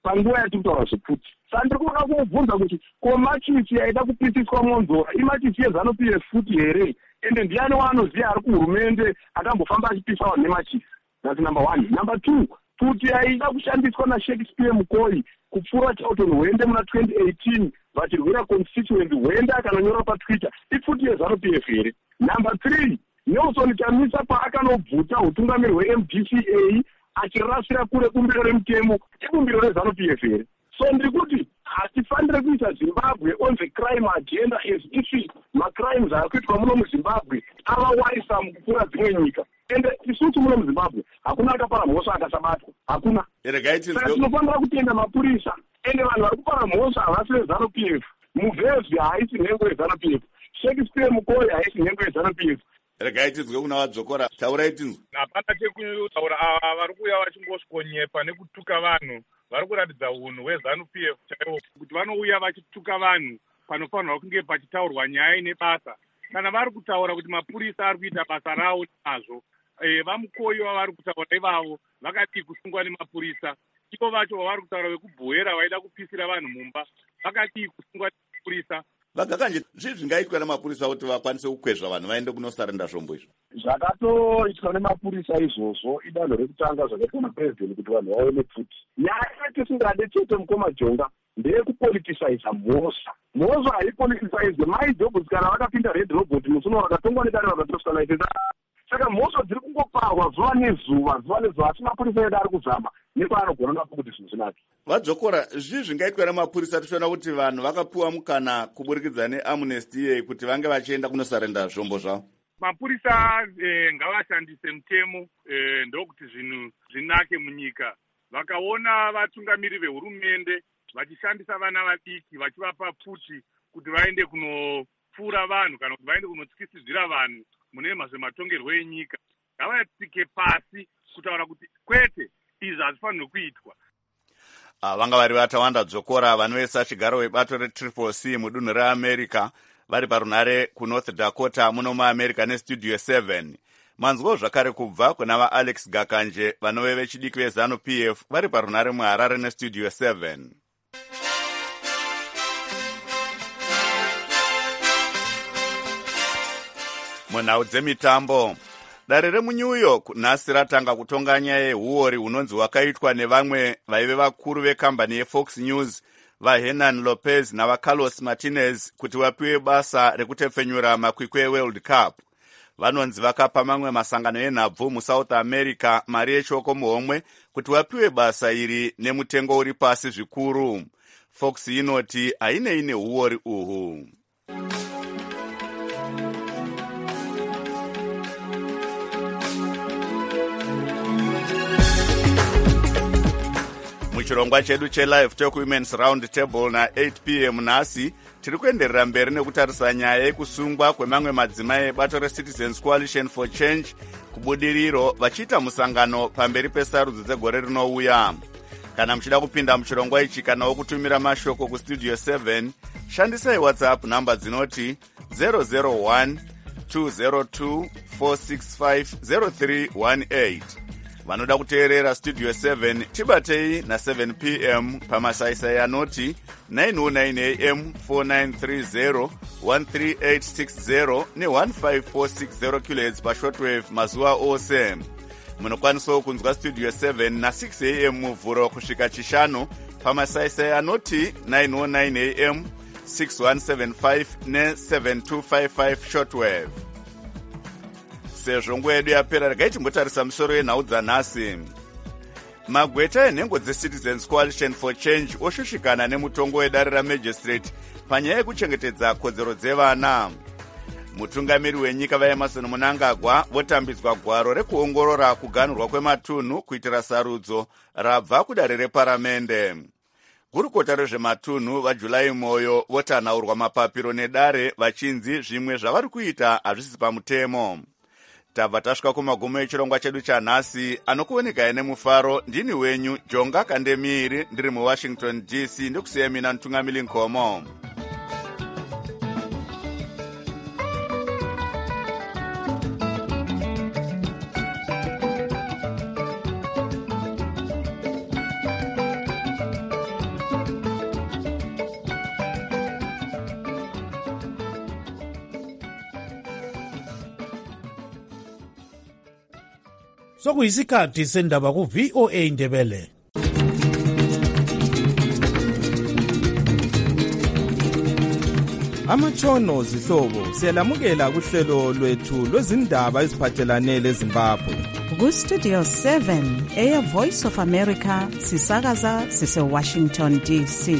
panguva yatiri kutaura zveputi. Saka ndiri kuda kumubvunza kuti ko machisi yaida kupisiswa monzora imachisi yeZANU-PF futi here, ende ndiani waanoziva ari kuhurumende akambofamba achipisa vanhu nemachisi? That's number one. Number two, puti yaida kushandiswa naShakespeare Mukoyi kupfura Charlton Hwende muna 2018 vachirwira constituent Hwende akanonyora paTwitter ifuti yeZANU-PF here. Number three, Nelson Chamisa paakanobvuta utungamiri hweMDCA achirasira kure bumbiro remutemo ibumbiro reZANU-PF here. So ndiri kuti hatifanire kuisa Zimbabwe on the crime agenda as if macrimes ari kuitwa muno muZimbabwe avawaisa mukupfuura dzimwe nyika. Ende isusu muno muZimbabwe hakuna akapara mhosva akasabatwa, hakuna. Saka tinofanira kutenda mapurisa, ende vanhu vari kupara mhosva havasi veZANU-PF. Muvhevhi haisi nhengo yeZANU-PF, Shakespeare Mukoyi haisi nhengo yeZANU-PF. Regai tinzwe kuna vadzokora, taurai tinzwe. Hapana chekutaura ava vari kuuya vachingoskonyepa nekutuka vanhu, vari kuratidza unhu hweZANU-PF chaivo kuti vanouya vachituka vanhu panofanirwa kunge pachitaurwa nyaya nebasa. Kana vari kutaura kuti mapurisa ari kuita basa ravo nazvo, vaMukoyi vavari kutaura ivavo vakati kusungwa nemapurisa, ivo vacho vavari kutaura vekubhoera vaida kupisira vanhu mumba vakati kusungwa nemapurisa. Vagakanje zvii zvingaitwa nemapurisa kuti vakwanise kukwezva vanhu vaende kunosarenda zvombo izvo? Zvakatoitwa nemapurisa izvozvo idanho rekutanga zvakaitwa naPresident kuti vanhu vaone pfuti. Nyaya yatisingade chete mukoma Jonga ndeyekupoliticize mhosva. Mhosva haipoliticize maidhobhos kana vakapinda Red Robot musuno vakatongwa nedare vakatoswa naiteta. Saka mhosva dziri kungoparwa zuva nezuva asi mapurisa edu ari kuzama nepaanogona napo kuti zvinhu zvinake. Vadzokora, zvii zvingaitwa nemapurisa tichiona kuti vanhu vakapiwa mukana kuburikidza neamnesty kuti vange vachienda kunosarenda zvombo zvavo? Mapurisa ngavashandise mutemo ndokuti zvinhu zvinake munyika. Vakaona vatungamiri vehurumende vachishandisa vana vadiki vachivapa pfuti kuti vaende kunopfuura vanhu kana kuti vaende kunotyisidzira vanhu mune zvematongerwo enyika, ngavatsike pasi kutaura kuti kwete izvi hazvifanirwi kuitwa. Vanga vari vatawanda Dzokora vanoisa chigaro webato reCCC mudunhu reAmerica vari parunhare kuNorth Dakota muno muAmerica neStudio 7. Manzwo zvakare kubva kuna vaAlex Gakanje vanove vechidiki veZANU-PF vari parunhare muHarare neStudio 7. Munhau dzemitambo, dare remuNew York nhasi ratanga kutonga nyaya yehuori hunonzi hwakaitwa nevamwe vaive vakuru vekambani yeFox News vaHernan Lopez navaCarlos Martinez kuti vapiwe basa rekutepfenyura makwikwi eWorld Cup. Vanonzi vakapa mamwe masangano enhabvu muSouth America mari yeshoko muhomwe kuti vapiwe basa iri nemutengo uri pasi zvikuru. Fox inoti hainei nehuori uhu. Muchirongwa chedu cheLive Talk Women's Round Table na8 p.m. nhasi tiri kuenderera mberi nekutarisa nyaya yekusungwa kwemamwe madzimai ebato reCitizens Coalition for Change kubudiriro vachiita musangano pamberi pesarudzo dzegore rinouya. Kana muchida kupinda muchirongwa ichi kana wokutumira mashoko kuStudio 7, shandisai WhatsApp namba dzinoti 001 202 465 0318. Vanoda kuteerera Studio 7 tibatei na7 p.m. pamasaisai anoti 909 am 4930 13860 ne15460 kHz pashortwave mazuva ose. Munokwanisawo kunzwa Studio 7 na6 am muvhuro kusvika chishanu pamasaisai anoti 909 am 6175 ne7255 shortwave. Sezvo nguva yedu yapera, regai timbotarisa musoro yenhau dzanhasi. Magweta enhengo dzeCitizens Coalition for Change oshushikana nemutongo wedare ramagistrate panyaya yekuchengetedza kodzero dzevana. Mutungamiri wenyika vaEmerson Mnangagwa votambidzwa gwaro rekuongorora kuganhurwa kwematunhu kuitira sarudzo rabva kudare reparamende. Gurukota rezvematunhu vaJulai Moyo votanhaurwa mapapiro nedare vachinzi zvimwe zvavari kuita hazvisi pamutemo. Tabva tasvika kumagumo echirongwa chedu chanhasi, anokuonekai nemufaro ndini wenyu Jonga Kandemiri ndiri muWashington DC ndikusiya mina Ntungamili Nkomo. sokuyisikhathi sendaba ku-VOA Indebele. Amatshono zihlobo siyalamukela kuhlelo lwethu lwezindaba eziphathelane leZimbabwe. Ku-Studio 7 Air Voice of America sisakaza sise-Washington DC.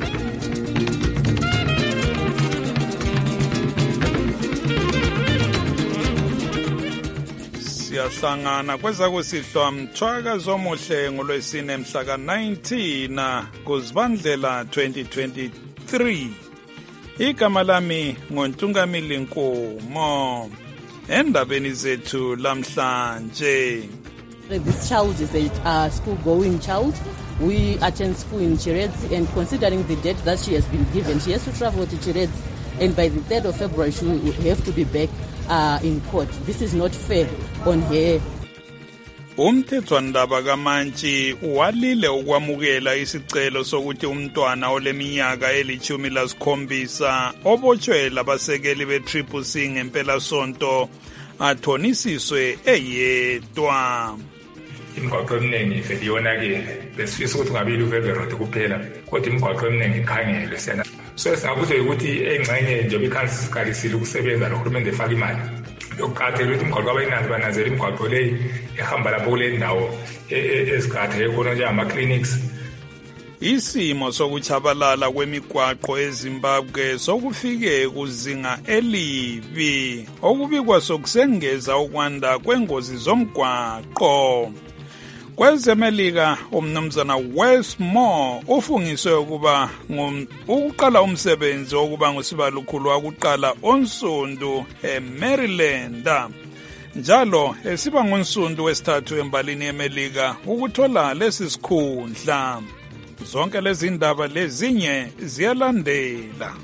Siyahlangana kwezakusihlwa mthwaka zomuhle ngolwesine mhla ka-19 kuZibandlela 2023. Igama lami ngoNtungamili Nkomo. Endabeni zethu lamhlanje. This child is a school-going child. We attend school in Chiredzi, and considering the date that she has been given, she has to travel to Chiredzi, and by the 3rd of February she will have to be back in court. This is not fair on her. Umthethwandaba kaMantshi walile ukwamukela isicelo sokuthi umntwana oleminyaka eli-17 obotshwe labasekeli be-Triple C ngempela sonto athonisiswe eyedwa. Imigwaqo eminingi vele iyonakele besifisa ukuthi ungabili uveverode kuphela kodwa imigwaqo eminingi ikhangelwe siyana so singakuzwe ukuthi engxenye njengoba ikhansi sikalisile ukusebenza nohulumende efaka imali yokuqathela ukuthi imigwaqo abayinazi banazela imigwaqo leyi ehamba lapho kule ndawo eziqathele khona njengama-clinics. Isimo sokuchabalala kwemigwaqo eZimbabwe sokufike kuzinga elibi okubikwa sokusengeza ukwanda kwengozi zomgwaqo. Kwezemelika umnumzana Westmore ufungiswe ukuba ukuqala umsebenzi wokuba ngusibalukhulu wakuqala onsundu eMaryland. Njalo esiba ngonsundu wesithathu embalini yeMelika ukuthola lesi sikhundla. Zonke lezi ndaba lezinye ziyalandela.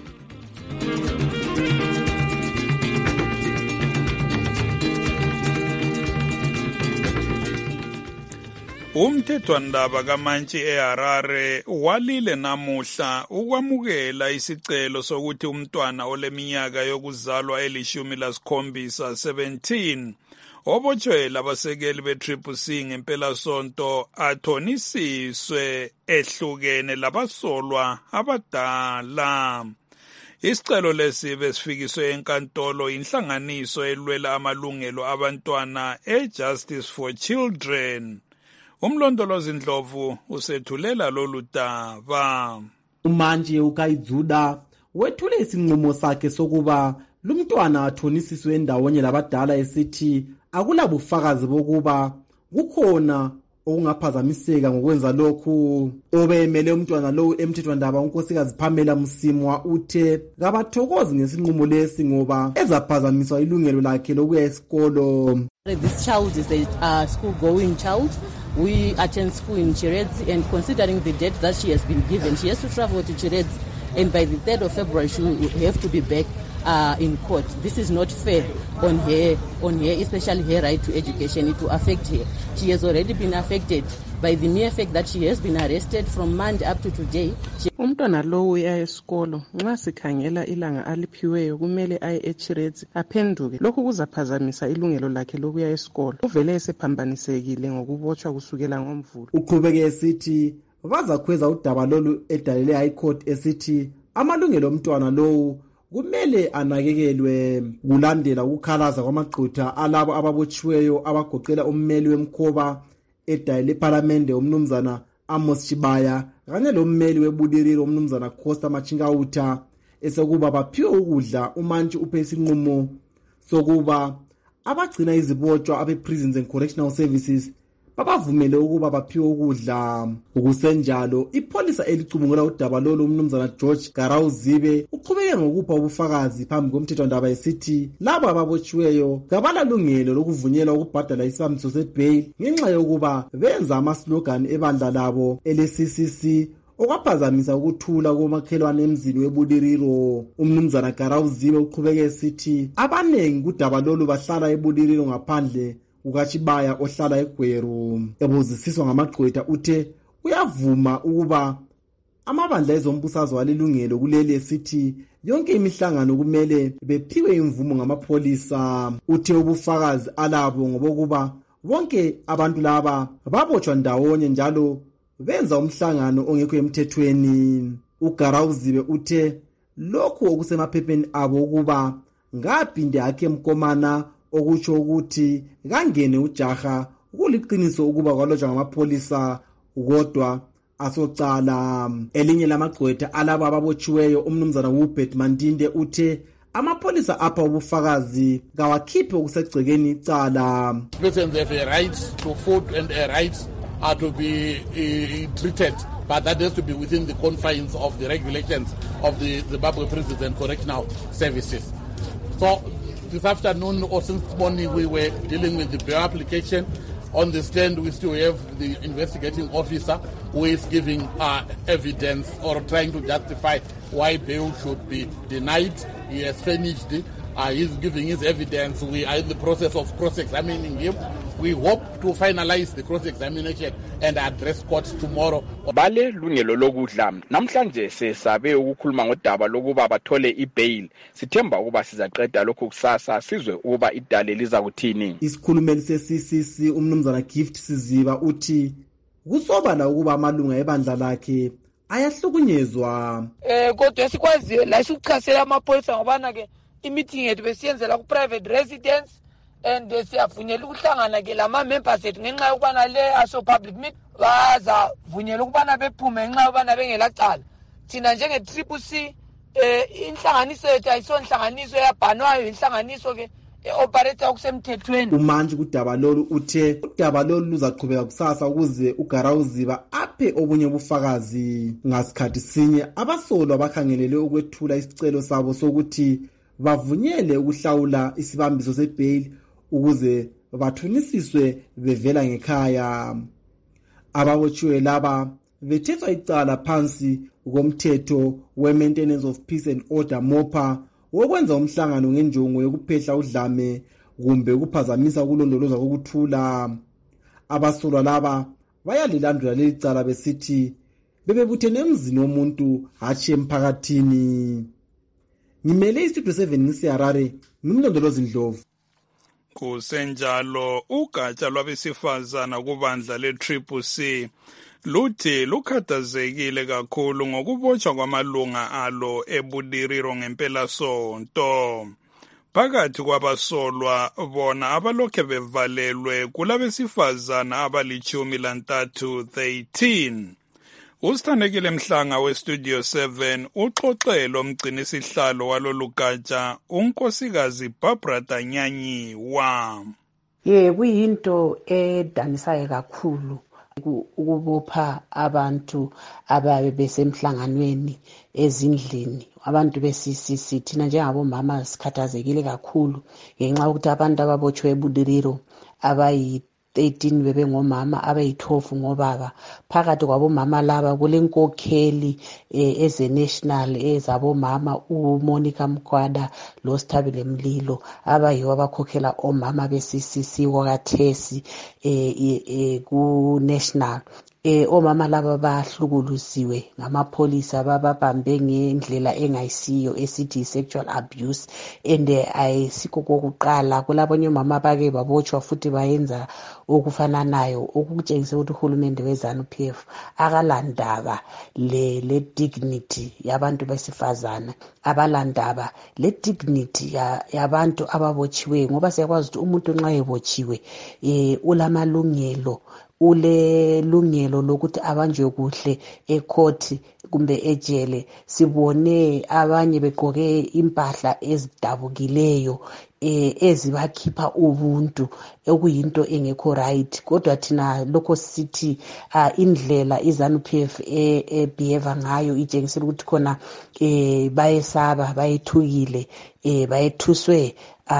Umthethwandaba kaMantshi eHarare walile namuhla ukwamukela isicelo sokuthi umntwana oleminyaka yokuzalwa eli-17 obotshwe labasekeli be-Triple C ngempela sonto athonisiswe ehlukene labasolwa abadala. Isicelo lesi besifikiswe enkantolo inhlanganiso elwela amalungelo abantwana eJustice for Children. Umlondolozi Ndlovu usethulela lolu daba. uMantshi uKayidzuda wethule isinqumo sakhe sokuba lumntwana athonisiswe endawonye labadala esithi akulabufakazi bokuba kukhona okungaphazamiseka ngokwenza lokhu. Obeyemele umntwana lowu emthethwandaba unkosikazi Pamela Msimwa uthe kabathokozi ngesinqumo lesi ngoba ezaphazamiswa ilungelo lakhe lokuya esikolo. This child is a school-going child. We attend school in Chiredzi, and considering the date that she has been given, she has to travel to Chiredzi, and by the 3rd of February she will have to be back in court. This is not fair on her, especially her right to education. It will affect her. She has already been affected by the mere fact that she has been arrested from Monday up to today. Umntwana lowu uya esikolo nxa sikhangela ilanga aliphiweyo kumele aye eChiredzi aphenduke. Lokhu kuzaphazamisa ilungelo lakhe lokuya esikolo. Uvele esephambanisekile ngokubotshwa kusukela ngoMvulo. Uqhubeke esithi bazakhweza udaba lolu edalele High Court esithi amalungelo omntwana lowu kumele anakekelwe kulandela ukukhalaza kwamagqutha alabo ababotshiweyo abagoqela ummeli wemkhoba edayile eParliament umnumzana Amos Chibaya kanye lommeli webudiriro umnumzana Costa Machingauta esekuba baphiwe ukudla. uMantshi uphe isinqumo sokuba abagcina izibotshwa abe-Prisons and Correctional Services babavumele ukuba baphiwe ukudla. Ukusenjalo ipholisa elicubungula udaba lolu umnumzana George Garawuzibe uqhubeke ngokupha ubufakazi phambi komthethwandaba esithi laba ababotshiweyo kabalalungelo lokuvunyelwa ukubhadala isibambiso sebail ngenxa yokuba benza amaslogan ebandla labo ele-CCC okwaphazamisa ukuthula komakhelwane emzini webudiriro. Umnumzana Garawuzibe uqhubeke esithi abanengi kudaba lolu bahlala ebudiriro ngaphandle kukaChibaya ohlala eGweru. Ebuzisiswa ngamagqwetha uthe uyavuma ukuba amabandla ezombusazwe alilungelo kuleli esithi yonke imihlangano kumele bephiwe imvumo ngamapholisa. Uthe ubufakazi alabo ngobokuba bonke abantu laba babotshwa ndawonye njalo benza umhlangano ongekho emthethweni. uGarawuzibe uthe lokhu okusemaphepheni abo ukuba ngaphinde akhe Mkomana okutsho ukuthi kangene ujaha kuliqiniso ukuba kwalotshwa ngamapholisa kodwa asocala. Elinye lamagqwetha alabo ababotshiweyo umnumzana Hubert Mandinde uthe amapholisa apha ubufakazi kawakhiphe okusegcekeni icala. Persons have a right to food and a right to be treated, but that has to be within the confines of the regulations of the Zimbabwe Prisons and Correctional Services. So this afternoon or since morning we were dealing with the bail application. On the stand we still have the investigating officer who is giving evidence or trying to justify why bail should be denied. He has finished it. He's giving his evidence. We are in the process of cross-examining him. We hope to finalize the cross-examination and address court tomorrow. Bale lungelo lokudla namhlanje sesabe ukukhuluma ngodaba lokuba bathole ibail. Sithemba ukuba sizaqeda lokho kusasa sizwe ukuba idale liza kuthini. Isikhulumeli se-CCC umnumzana Gift Siziba uthi kusobala ukuba amalunga ebandla lakhe ayahlukunyezwa. Kodwa esikwaziyo la sikuchasela amapholisa ngobana ke i-meeting yethu besiyenzela ku-private residence and siyavunyela ukuhlangana ke lama members ethu ngenxa yokubana le aso public meet bazavunyela ukubana bephume ngenxa yokubana bengelacala. Thina njenge-CCC inhlanganiso yethu ayisonhlanganiso yabhanwayo, inhlanganiso ke operator okusemthethweni. Umanje kudaba lolu uthe udaba lolu luzaqhubeka kusasa ukuze uGarawuziba aphe obunye ubufakazi. Ngasikhathi sinye abasolwa bakhangelele ukwethula isicelo sabo sokuthi bavunyele ukuhlawula isibambiso sebail ukuze bathunisiswe bevela ngekhaya. Ababotshiwe laba bethethwa icala phansi komthetho we-Maintenance of Peace and Order MOPA wokwenza umhlangano ngenjongo yokuphehla udlame kumbe ukuphazamisa ukulondolozwa kokuthula. Abasolwa laba bayalilandula leli cala besithi bebebuthene emzini womuntu hatshi emphakathini. Ngimele istudio 7 ngiseHarare, ngimlondolozi Ndlovu. Kusenjalo ugatsha lwabesifazana kubandla le-CCC luthi lukhathazekile kakhulu ngokubotshwa kwamalunga alo eBudiriro ngempelasonto. Phakathi kwabasolwa bona abalokhe bevalelwe kulabesifazana abali-13 13. Usithandekile Mhlanga weStudio 7 uxoxelo umgcinisihlalo walolugatsha unkosikazi Barbara Danyanyiwa. Kuyinto edanisayo kakhulu ukubopha abantu ababe besemhlanganweni ezindlini. Abantu be-CCC thina njengabomama sikhathazekile kakhulu ngenxa yokuthi abantu ababotshwe eBudiriro abayi-13 bebengomama, abayi-12 ngobaba. Phakathi kwabomama laba kulenkokheli eze-national ezabomama uMonica Mkwada loSithabile Mlilo abayiwo abakhokhela omama be-CCC kwakathesi ku-national. Omama laba bahlukuluziwe ngamapholisa bababambe ngendlela engayisiyo esithi sexual abuse and ayisikho kokuqala. Kulabanye omama bake babotshwa futhi bayenza okufananayo okutshengisa ukuthi uhulumende weZANU-PF akalandaba le dignity yabantu besifazana, abalandaba le dignity yabantu ababotshiweyo, ngoba siyakwazi ukuthi umuntu nxa ebotshiwe ulamalungelo, ulelungelo lokuthi abanjwe kuhle ekhoti kumbe ejele. Sibone abanye begqoke impahla ezidabukileyo ezibakhipha ubuntu okuyinto engekho right. Kodwa thina lokho sithi indlela iZANU-PF ebehave ngayo itshengisela ukuthi khona bayesaba, bayethukile, bayethuswe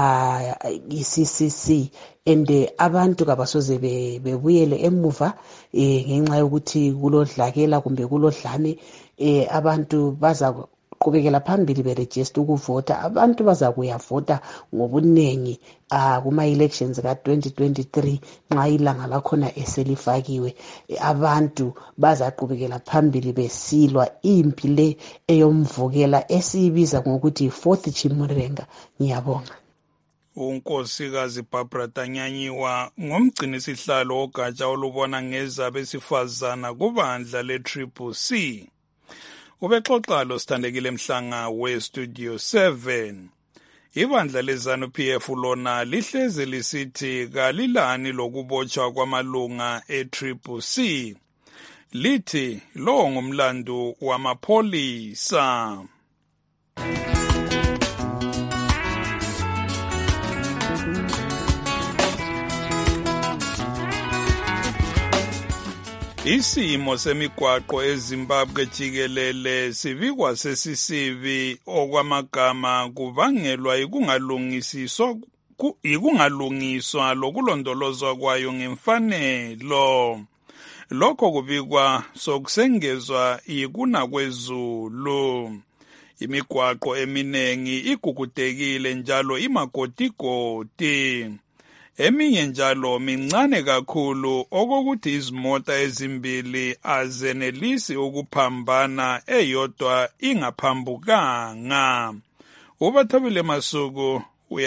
i-CCC and abantu kabasoze bebuyele emuva ngenxa yokuthi kulodlakela kumbe kulodlame. Abantu baza qhubekela phambili beregister ukuvota. Abantu baza kuyavota ngobuningi kuma-elections ka-2023 nxa ilanga lakhona eselifakiwe. Abantu bazaqhubekela phambili besilwa impi le eyomvukela esiyibiza ngokuthi 4th Chimurenga. Ngiyabonga. unkosikazi Barbara Tanyanyiwa ngomgcini sihlalo wogatsha olubona ngezabesifazana kubandla le-CCC. Ubexoxa lo Sithandekile Mhlanga we-Studio 7. Ibandla leZANU-PF lona lihleze lisithi kalilani lokubotshwa kwamalunga e-CCC. Lithi lo ngumlando wamapholisa. Isimo semigwaqo eZimbabwe jikelele sibikwa sesisibi okwamagama kubangelwa ikungalungiswa lokulondolozwa kwayo ngemfanelo. Lokho kubikwa sokusengezwa ikuna kwezulu. Imigwaqo eminengi igugudekile njalo imagodigodi. Eminye njalo mincane kakhulu okokuthi izimota ezimbili azenelisi ukuphambana eyodwa ingaphambukanga. Ubathobile Masuku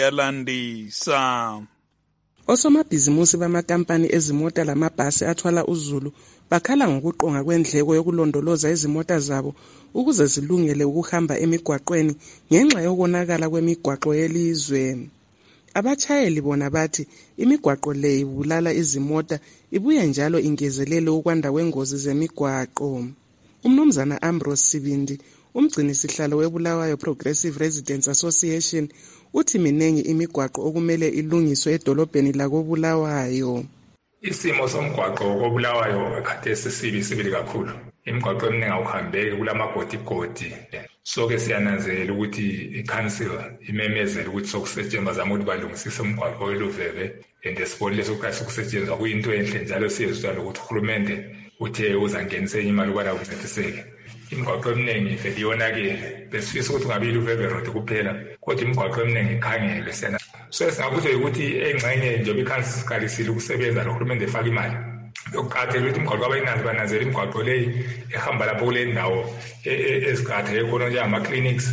uyalandisa. Osomabhizimusi bamakampani ezimota lamabhasi athwala uzulu bakhala ngokuqonga kwendleko yokulondoloza izimota zabo ukuze zilungele ukuhamba emigwaqweni ngenxa yokonakala kwemigwaqo yelizwe. Abatshayeli bona bathi imigwaqo le ibulala izimota ibuye njalo ingezelele ukwanda kwengozi zemigwaqo. Umnumzana Ambrose Sibindi, umgcini sihlalo weBulawayo Progressive Residents Association, uthi minengi imigwaqo okumele ilungiswe edolobheni lakoBulawayo. Isimo somgwaqo koBulawayo khathesi sibili kakhulu. Imigwaqo eminingi awuhambeki kulamagodigodi. Soke siyananzelela ukuthi i-council imemezela ukuthi sokusetshenzwa zama ukuthi balungisise umgwaqo weluveve and leso kahle ukusetshenzwa kuyinto enhle njalo siyezwa ukuthi uhulumende uthe uzangenisa imali ukubana kuncediseke. Imigwaqo eminingi vele iyonakele besifisa ukuthi kungabi iluveve road kuphela kodwa imigwaqo eminingi ikhangelwe siyana. So singakuthi ukuthi engxenye njengoba i-council sikalisile ukusebenza nohulumende efaka imali. Yokuqathela ukuthi imigwaqo abayinazi bananzela imigwaqo leyi ehamba lapho kule ndawo eziqathele khona njengama-clinics.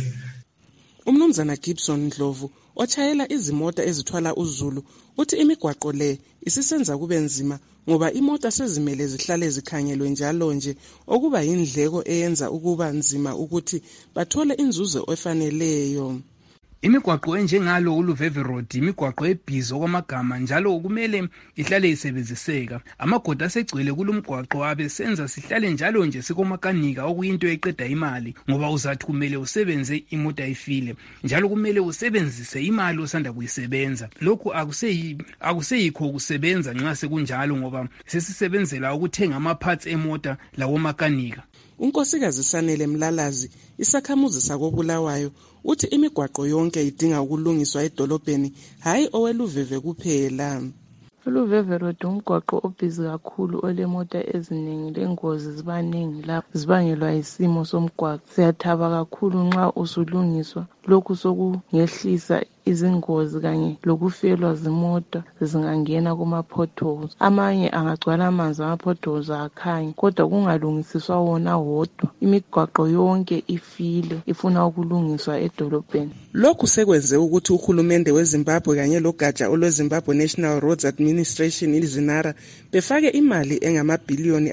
Umnumzana Gibson Ndlovu otshayela izimota ezithwala uzulu uthi imigwaqo le isisenza kube nzima ngoba imota sezimele zihlale zikhangelwe njalo nje okuba yindleko eyenza ukuba nzima ukuthi bathole inzuzo efaneleyo. Imigwaqo enjengalo uLuveve Road imigwaqo ebhizi okwamagama njalo kumele ihlale isebenziseka. Amagodi asegcwele kulumgwaqo abesenza sihlale njalo nje sikomakanika okuyinto eqeda imali ngoba uzathi kumele usebenze imoto ayifile njalo kumele usebenzise imali osanda kuyisebenza. Lokhu akuseyikho ukusebenza nxa sekunjalo ngoba sesisebenzela ukuthenga ama-parts emota lawo makanika. Unkosikazi Sanele Mlalazi, isakhamuzi sakoBulawayo, uthi imigwaqo yonke idinga ukulungiswa edolobheni hayi oweluveve kuphela. uLuveve Road umgwaqo obhizi kakhulu olemota eziningi lengozi zibaningi lapho zibangelwa isimo somgwaqo. Siyathaba kakhulu nxa usulungiswa, lokhu sokungehlisa izingozi kanye lokufelwa zimota zingangena kuma-potholes. Amanye angagcwala amanzi ama-potholes akhanyi kodwa kungalungisiswa wona wodwa. Imigwaqo yonke ifile ifuna ukulungiswa edolobheni. Lokhu sekwenze ukuthi uhulumende weZimbabwe kanye logatsha olweZimbabwe National Roads Administration iZinara befake imali engamabhiliyoni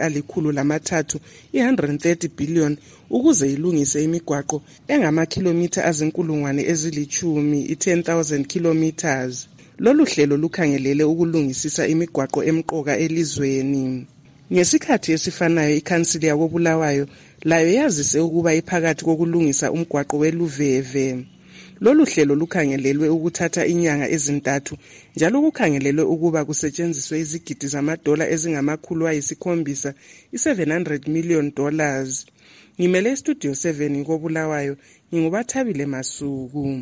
ali130 130 billion ukuze ilungise imigwaqo engamakhilomitha azinkulungwane ezilithumi 10,000 kilometers. Lolu hlelo lukhangelele ukulungisisa imigwaqo emqoka elizweni. Ngesikhathi esifanayo ikhansili yakoBulawayo layo yazise ukuba iphakathi kokulungisa umgwaqo weluveve. Lolu hlelo lukhangelelwe ukuthatha inyanga ezintathu njalo kukhangelelwe ukuba kusetshenziswe izigidi zamadola ezingama-700 $700 million. Ngimele Studio 7 koBulawayo, ngingubathabile Masuku.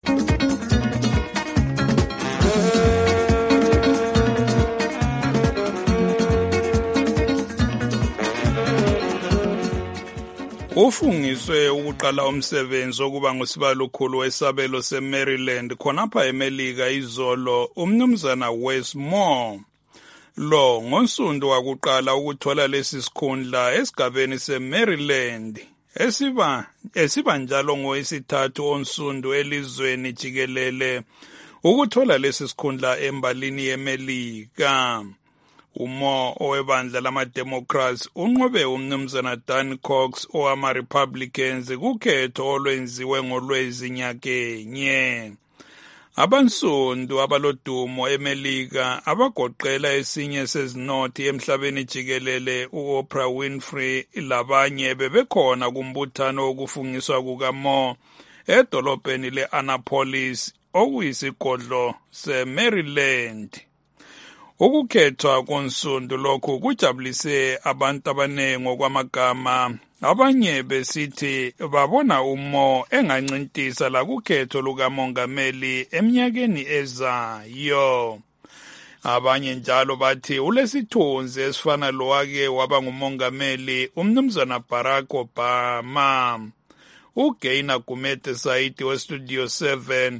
Ufungiswe ukuqala umsebenzi okuba ngusibalokhulu wesabelo seMaryland khonapha eMelika izolo umnumzana Wes Moore. Lo ngonsundu wakuqala ukuthola lesi sikhundla esigabeni seMaryland esiba njalo ngoyesithathu onsundu elizweni jikelele ukuthola lesi sikhundla embalini yeMelika. Umo owebandla lama-Democrats unqobe umnumzana Dan Cox owama-Republicans kukhetho olwenziwe ngoLwezi nyakenye. Abansundu abalodumo eMelika abagoqela esinye sezinothi emhlabeni jikelele u-Oprah Winfrey labanye bebekhona kumbuthano wokufungiswa kukaMoore edolobheni le-Annapolis okuyisigodlo seMaryland. Ukukhethwa konsundu lokhu kujabulise abantu abaningi ngokwamagama, abanye besithi babona uMoore engancintisa la kukhetho lukamongameli eminyakeni ezayo. Abanye njalo bathi ulesithunzi esifana lowake waba ngumongameli umnumzana Barack Obama. uGaina Gumede Saidi weStudio 7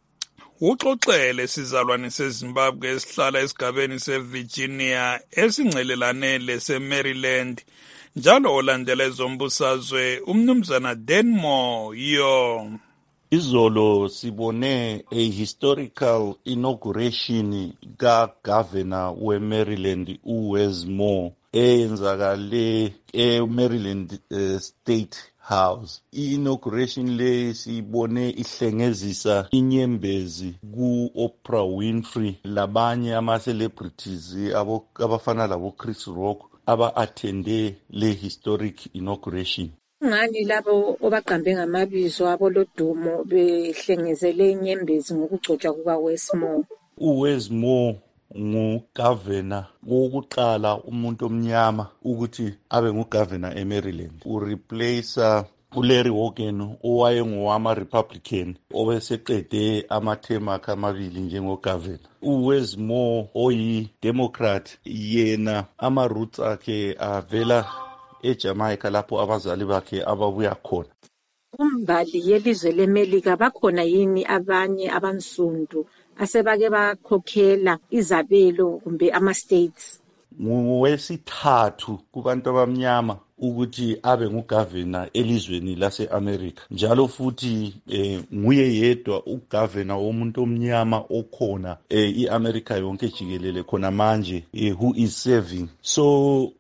uxoxele sizalwane seZimbabwe esihlala esigabeni seVirginia esingcelelanele seMaryland njalo olandela ezombusazwe umnumzana Denmore yo. Izolo sibone a historical inauguration ka-Governor weMaryland uWes Moore eyenzakale eMaryland State House. I-inauguration le sibone ihlengezisa inyembezi ku-Oprah Winfrey labanye ama-celebrities abafana labo Chris Rock aba-attende le historic inauguration. Ngani labo obaqambe ngamabizo abolodumo behlengezele inyembezi ngokugcotshwa kukaWes Moore? uWes Moore ngugavana wokuqala umuntu omnyama ukuthi abe ngugavana eMaryland. Ureplace uLarry Hogan owayengowama-Republican obeseqede amathema akhe amabili njengogavana. uWes Moore oyi-Democrat yena ama-roots akhe avela eJamaica lapho abazali bakhe ababuya khona. Kumbali yelizwe leMelika bakhona yini abanye abansundu asebake bakhokhela izabelo kumbe ama-states? Ngowesithathu kubantu abamnyama ukuthi abe ngugavana elizweni lase-America. Njalo futhi nguye yedwa ugavana womuntu omnyama okhona i-America yonke jikelele khona manje who is serving. So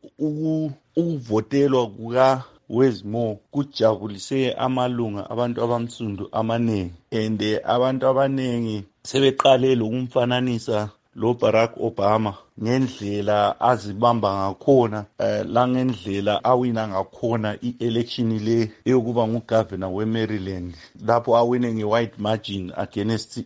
ukuvotelwa kukaWes Moore kujabulise amalunga abantu abamsundu amanengi, and abantu abanengi sebeqale ukumfananisa lo Barack Obama ngendlela azibamba ngakhona langendlela awina ngakhona i-election le eyokuba ngugavana weMaryland lapho awine nge-white margin against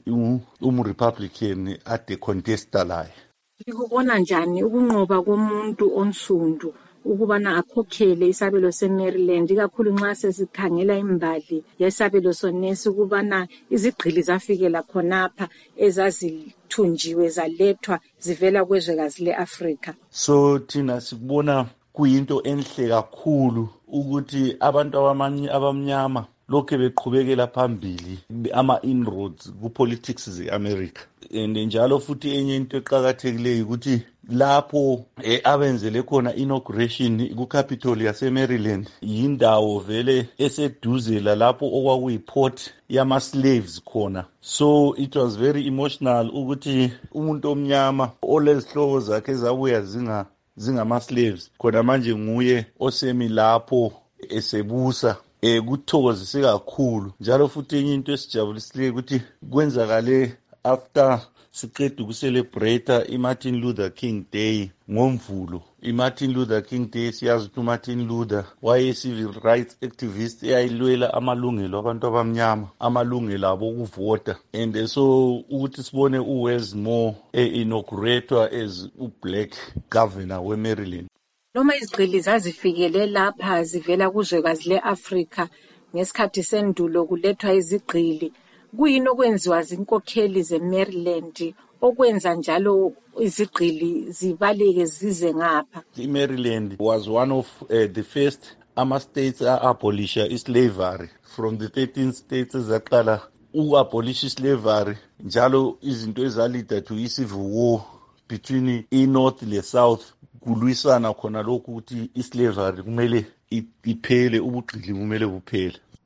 Republican ade contesta laye. Likubona njani ukunqoba komuntu onsundu ukubana akhokhele isabelo seMaryland, ikakhulu nxa sesikhangela imbali yesabelo sonesi ukubana izigqili zafikela khonapha ezazithunjiwe zalethwa zivela kwezwekazi le-Afrika? So thina sikubona kuyinto enhle kakhulu ukuthi abantu abamnyama lokho beqhubekela phambili ama-inroads ku-politics ze-America. And njalo futhi enye into eqakathekileyo ukuthi lapho abenzele khona inauguration ku-Capitol yase-Maryland yindawo vele eseduze lapho okwakuyi-port yama-slaves khona. So it was very emotional ukuthi umuntu omnyama olezihlobo zakhe ezabuya zingama-slaves khona manje nguye osemi lapho esebusa. Kuthokozise kakhulu njalo futhi enye into esijabulisileyo ukuthi kwenzakale after siqeda ukucelebrate iMartin Luther King Day ngoMvulo. iMartin Luther King Day siyazi ukuthi uMartin Luther waye-civil rights activist eyayilwela amalungelo abantu abamnyama, amalungelo abo okuvota. And so ukuthi sibone uWes Moore inaugurator as u-black governor weMaryland. Noma izigqili zazifikele lapha zivela kuzwekazi le-Afrika ngesikhathi sendulo kulethwa izigqili, kuyini okwenziwa zinkokheli zeMaryland okwenza njalo izigqili zibaleke zize ngapha? iMaryland was one of the first ama-states a-abolisha islavery from the 13 states ezaqala u-abolish islavery, njalo izinto ezalida to i-civil war between i-north le-south kulwisana khona lokhu ukuthi islavery kumele iphele, ubugqili kumele buphele.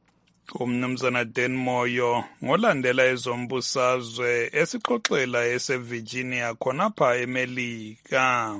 Umnumzana Dan Moyo ngolandela ezombusazwe esixoxela eseVirginia khonapha eMelika.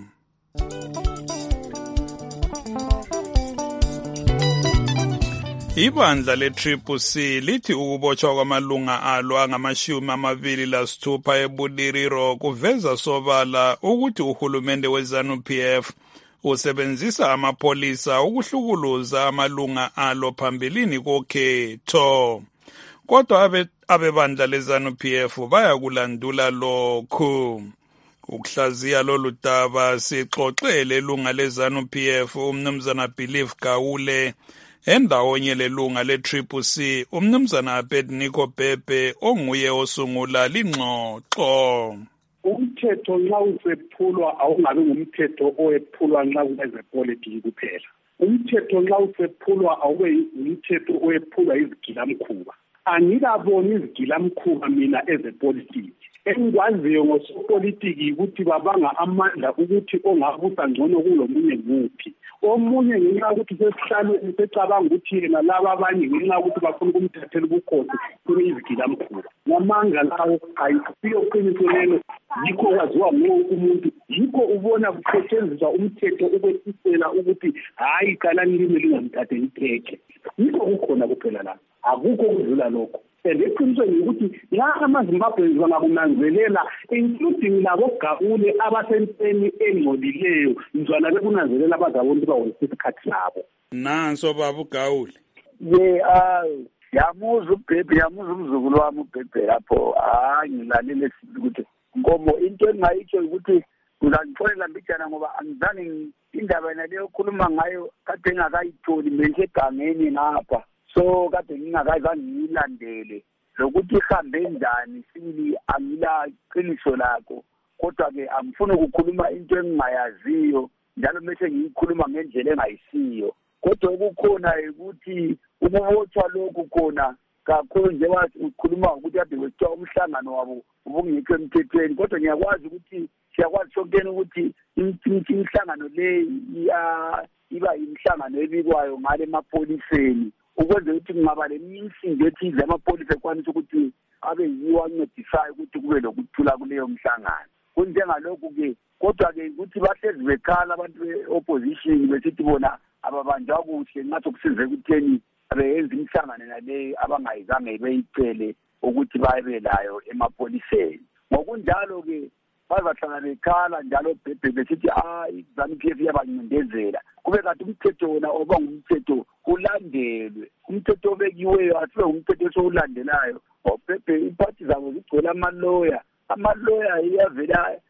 Ibandla le-CCC lithi ukubotshwa kwamalunga alo angama-26 eBudiriro kuveza sobala ukuthi uhulumende we-ZANU-PF usebenzisa amapolisa ukuhlukuluza amalunga alo phambilini kokhetho. Kodwa abebandla le-ZANU-PF bayakulandula lokhu. Ukuhlaziya lolu daba sixoxele ilunga le-ZANU-PF umnumzana Believe Gawule endawonye lelunga le-CCC umnumzana Abednego Bhebhe onguye osungula lingxoxo. Umthetho nxa usephulwa awungabi ngumthetho owephulwa nxa kulezepolitiki kuphela. Umthetho nxa usephulwa awube umthetho owephulwa izigilamkhuba. Angikaboni izigilamkhuba mina ezepolitiki. Engikwaziyo ngosopolitiki ukuthi babanga amandla ukuthi ongabusa ngcono kulomunye nguphi. Omunye ngenxa ukuthi sesihlalweni secabanga ukuthi yena laba abanye ngenxa ukuthi bafuna ukumthathela ubukhosi kuyizigilamkhuba. Ngamanga lawo ayisiyo qiniso lelo, yikho kwaziwa wonke umuntu, yikho ubona kusetshenziswa umthetho ukwesisela ukuthi hayi qalani lime lingamthatheli iphekhe. Yikho kukhona kuphela la, akukho kudlula lokho. Eqinisweni ukuthi la amaZimbabweans bangakunanzelela including labo Gawule abasenteni engcolileyo njalo bekunanzelela abazabona ukuthi bawonisa isikhathi sabo. Nanso baba uGawule. Yamuza uBhebhe, yamuza umzukulu wami uBhebhe lapho ngilalele ukuthi Nkomo into engayitsho ukuthi ngizangixolela mbijana ngoba angizange indaba yena leyo khuluma ngayo kade ngakayitholi menje egangeni ngapha. So kade ngingakazange ngiyilandele lokuthi ihambe njani sibili angila qiniso lakho, kodwa ke angifuni ukukhuluma into engingayaziyo njalo mase ngiyikhuluma ngendlela engayisiyo. Kodwa ukukhona ukuthi ukubotshwa lokhu khona kakhulu njengoba ukhuluma ukuthi kade wethiwa umhlangano wabo ubungekho emthethweni, kodwa ngiyakwazi ukuthi siyakwazi sonkeni ukuthi imihlangano le iba imihlangano ebikwayo ngale emapoliseni ukwenza ukuthi kungaba lemisindo ethize amapolisa ekwanisa ukuthi abe yiwo ancedisayo ukuthi kube lokuthula kuleyo mhlangano. Kunjengalokhu-ke kodwa-ke ukuthi bahlezi bekhala abantu be-opposition besithi bona ababanjwa kuhle nxa sokusize ekutheni beyenza imihlangano naleyo abangayizange beyicele ukuthi babe layo emapoliseni. Ngokunjalo-ke bazahlala bekhala njalo Bhebhe besithi ZANU-PF iyabancindezela. Kube kanti umthetho wona oba ngumthetho ulandelwe. Umthetho obekiweyo asibe ngumthetho esowulandelayo. Bhebhe iphathi zabo zigcwele amaloya. Amaloya iyavela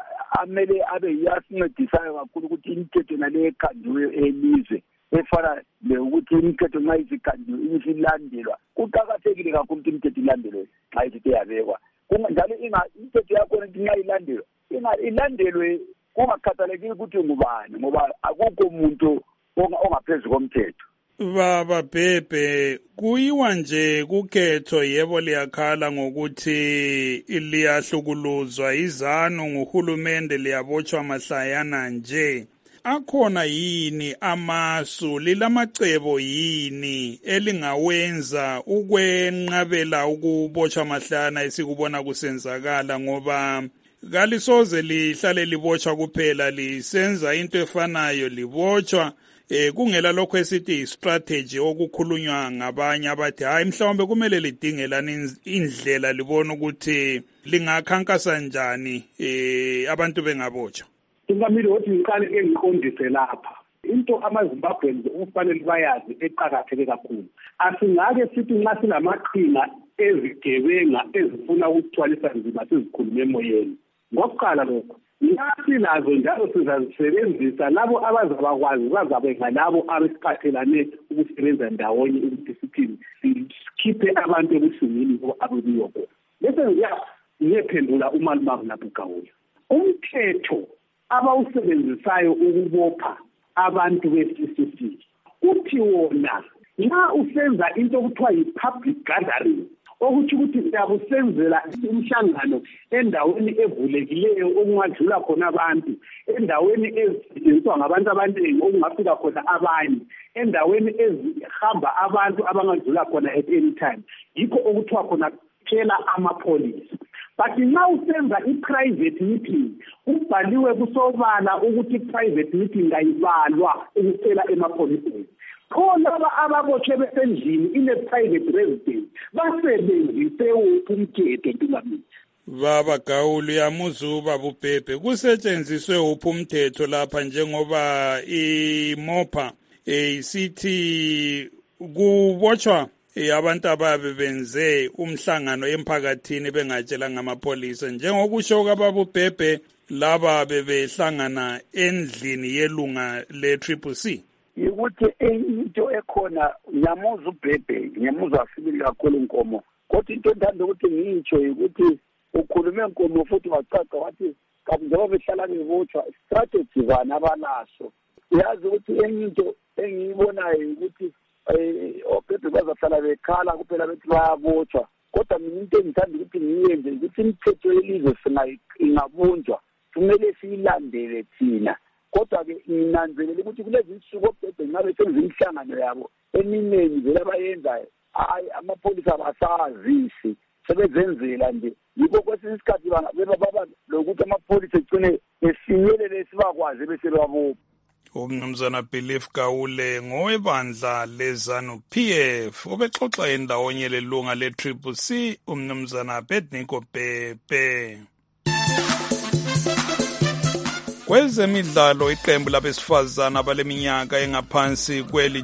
amele abe yasincedisayo kakhulu ukuthi imithetho nale ekhandiweyo elizwe efana ukuthi imithetho nxa isikhandiwe isilandelwa. Kuqakathekile kakhulu ukuthi imithetho ilandelwe nxa isithe yabekwa. Njalo imithetho yakhona ukuthi nxa ilandelwe ilandelwe kungakhathalekile ukuthi ngubani, ngoba akukho umuntu ongaphezu komthetho. Baba Bhebhe, kuyiwa nje kukhetho yebo liyakhala ngokuthi liyahlukuluzwa izanu nguhulumende liyabotshwa mahlayana nje. Akhona yini amasu lilamacebo yini elingawenza ukwenqabela ukubotshwa mahlayana esikubona kusenzakala, ngoba kalisoze lihlale libotshwa kuphela lisenza into efanayo libotshwa kungela lokho esithi strategy okukhulunywa ngabanye abathi hayi mhlawumbe kumele lidingelana indlela libona ukuthi lingakhankasa njani abantu bengabotshwa. Ingamile ukuthi ngiqale ke ngiqondise lapha into amaZimbabweans ukufanele bayazi eqakatheke kakhulu. Asingake sithi nxa silamaqhinga ezigebenga ezifuna ukuthwalisa nzima sizikhulume emoyeni. Ngokuqala lokho nasilazo njalo sizazisebenzisa labo abazabakwazi bazabe ngalabo abesiphathelane ukusebenza ndawonye ukuthi sithi sikhiphe abantu ebuhlungini abubiyo khona. Bese ngiyaphendula uMalumavu Nabugawule. Umthetho abawusebenzisayo ukubopha abantu be-CCC uthi wona nxa usenza into okuthiwa yi-public gathering, okuthi ukuthi uyabusenzela umhlangano endaweni evulekileyo okungadlula khona abantu, endaweni ezisetshenziswa ngabantu abaningi okungafika khona abanye, endaweni ezihamba abantu abangadlula khona at any time. Yikho okuthiwa khona tshela amapholisa. But nxa usenza i-private meeting ubhaliwe kusobala ukuthi i-private meeting ayibalwa ukucela emapholiseni. Khona ababotshwe besendlini in a private residence basebenzise umthetho ntukamini. Baba Gawulu yamuzu baba uBhebhe kusetshenziswe uphi umthetho lapha njengoba iMopa isithi kubotshwa abantu ababe benze umhlangano emphakathini bengatshela ngamapolisa njengokusho kwababa uBhebhe laba bebehlangana endlini yelunga le-CCC. Ukuthi into ekhona nyamuza uBhebhe nyamuza asibili kakhulu Nkomo kodwa into endanda ukuthi ngitsho ukuthi ukhulume Nkomo futhi wacaca wathi kanti njengoba behlala bebotshwa strategy bani abalaso uyazi ukuthi enye into engiyibonayo ukuthi oBhebhe bazahlala bekhala kuphela bethi bayabotshwa kodwa mina into engithanda ukuthi ngiyenze ukuthi imithetho yelizwe ingabunjwa kumele siyilandele thina. Kodwa-ke nginanzelela ukuthi kulezi nsuku oBhebhe nxa besenza imihlangano yabo eminingi vele abayenzayo hayi amapholisa abasazisi sebezenzela nje yikho kwesinye isikhathi baba lokuthi amapholisa egcine esinyelele sibakwazi bese babopha. Umnumzana Belief Gawule ngowebandla leZANU-PF obexoxa endawonye lelunga le-CCC umnumzana Abednego Bhebhe. Kwezemidlalo iqembu labesifazana abaleminyaka engaphansi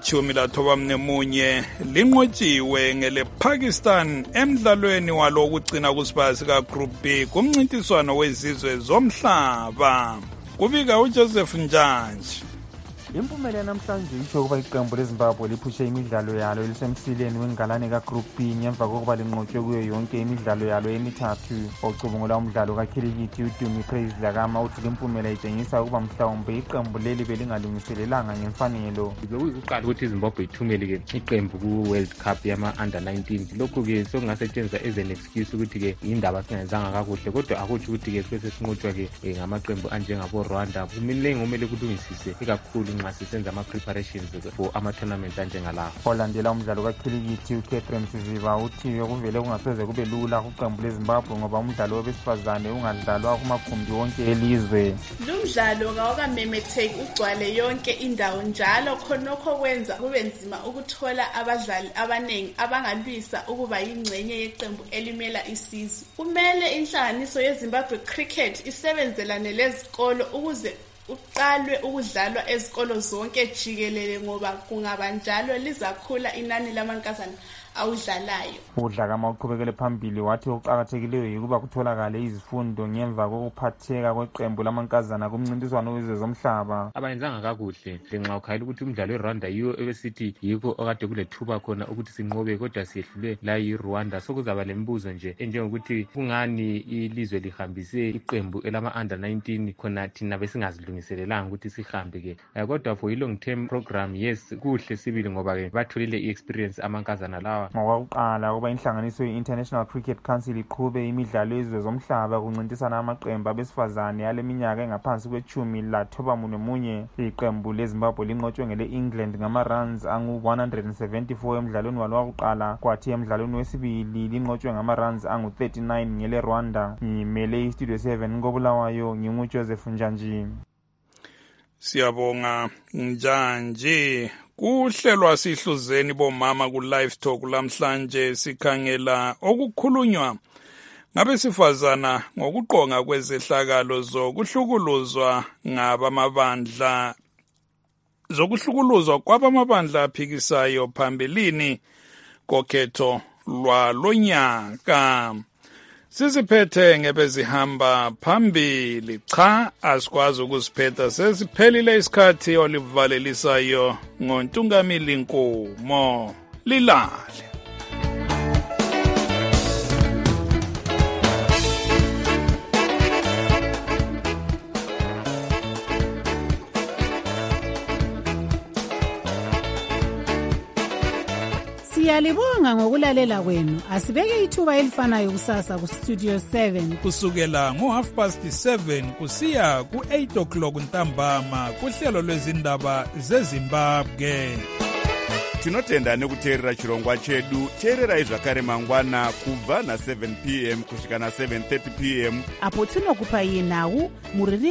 kweli-11 linqotshiwe ngele-Pakistan emdlalweni walo wokugcina kusibaya sika-Group B kumncintiswano wezizwe zomhlaba. Kubika uJoseph Njanji. Impumelelo namhlanje isho ukuba iqembu leZimbabwe liphushe imidlalo yalo elisemsileni wengalane kaGroup B ngemva kokuba linqotshwe kuyo yonke imidlalo yalo emithathu. Ocubungula umdlalo kakhilikithi uDumi Praise Lakama uthi impumelelo itshengisa ukuba mhlawumbe iqembu leli belingalungiselelanga ngemfanelo. Bekuyiqala ukuthi iZimbabwe ithumele iqembu ku-World Cup yama-Under 19. Lokhu-ke sokungasetshenziswa as an excuse ukuthi-ke indaba singayenzanga kakuhle kodwa akutsho ukuthi-ke sibe sesinqotshwa-ke ngamaqembu anjengabo-Rwanda. Kumele kulungisise ikakhulu nxa sisenza ama-preparations for ama-tournaments anjengalawo. Olandela umdlalo kakhilikithi uCatherine Siziba uthi kuvele kungasoze kube lula kuqembu leZimbabwe ngoba umdlalo wabesifazane ungadlalwa kumagumbi wonke elizwe. Lumdlalo kawakamemetheki ugcwale yonke indawo njalo khonokho kwenza kube nzima ukuthola abadlali abaningi abangalwisa ukuba yingxenye yeqembu elimela isizwe. Kumele inhlanganiso yeZimbabwe Cricket isebenzelane lezikolo ukuze uqalwe ukudlalwa ezikolo zonke jikelele ngoba kungaba njalo lizakhula inani lamankazana awudlalayo. UDlakama uqhubekele phambili wathi okuqakathekileyo yikuba kutholakale izifundo ngemva kokuphatheka kweqembu lamankazana kumncintiswano wezizwe zomhlaba. Abayenzanga kakuhle ngenxa ukhayela ukuthi umdlalo weRwanda yiwo ebesithi yikho okade kulethuba khona ukuthi sinqobe kodwa siyehlulwe la yiRwanda. Sokuzaba lembuzo nje enjengokuthi kungani ilizwe lihambise iqembu elama-Under 19 khona thina besingazilungiselelanga ukuthi sihambe-ke. Kodwa for i-long term program yes kuhle sibili ngoba-ke batholile i-experience amankazana lawa. Ngokwakuqala ukuba inhlanganiso ye-International Cricket Council iqhube imidlalo yezizwe zomhlaba kuncintisana amaqembu abesifazane aleminyaka engaphansi kwe-11. Iqembu leZimbabwe linqotshwe ngele-England ngama-runs angu-174 emdlalweni walo wakuqala kwathi emdlalweni wesibili linqotshwe ngama-runs angu-39 ngele-Rwanda. Ngimele iStudio 7 ngobulawayo nginguJoseph Njanji. Siyabonga Njanji. Kuhlelwa sihluzeni bomama ku-Live Talk lamhlanje sikhangela okukhulunywa ngabesifazana ngokuqonga kwezehlakalo zokuhlukuluzwa kwabamabandla aphikisayo phambilini kokhetho lwalonyaka. Siziphethe ngebezihamba phambili cha asikwazi ukuziphetha sesiphelile isikhathi olivalelisayo ngoNtungamili Nkomo lilale. Siyalibonga ngokulalela kwenu. Asibeke ithuba elifanayo kusasa ku Studio 7 kusukela ngo7:30 kusiya ku8 o'clock ntambama kuhlelo lwezindaba zeZimbabwe. Tinotenda nekuteerera chirongwa chedu. Teererai zvakare mangwana kubva na7 p.m. kusvika na7:30 p.m. apo tinokupa iye nhau muriri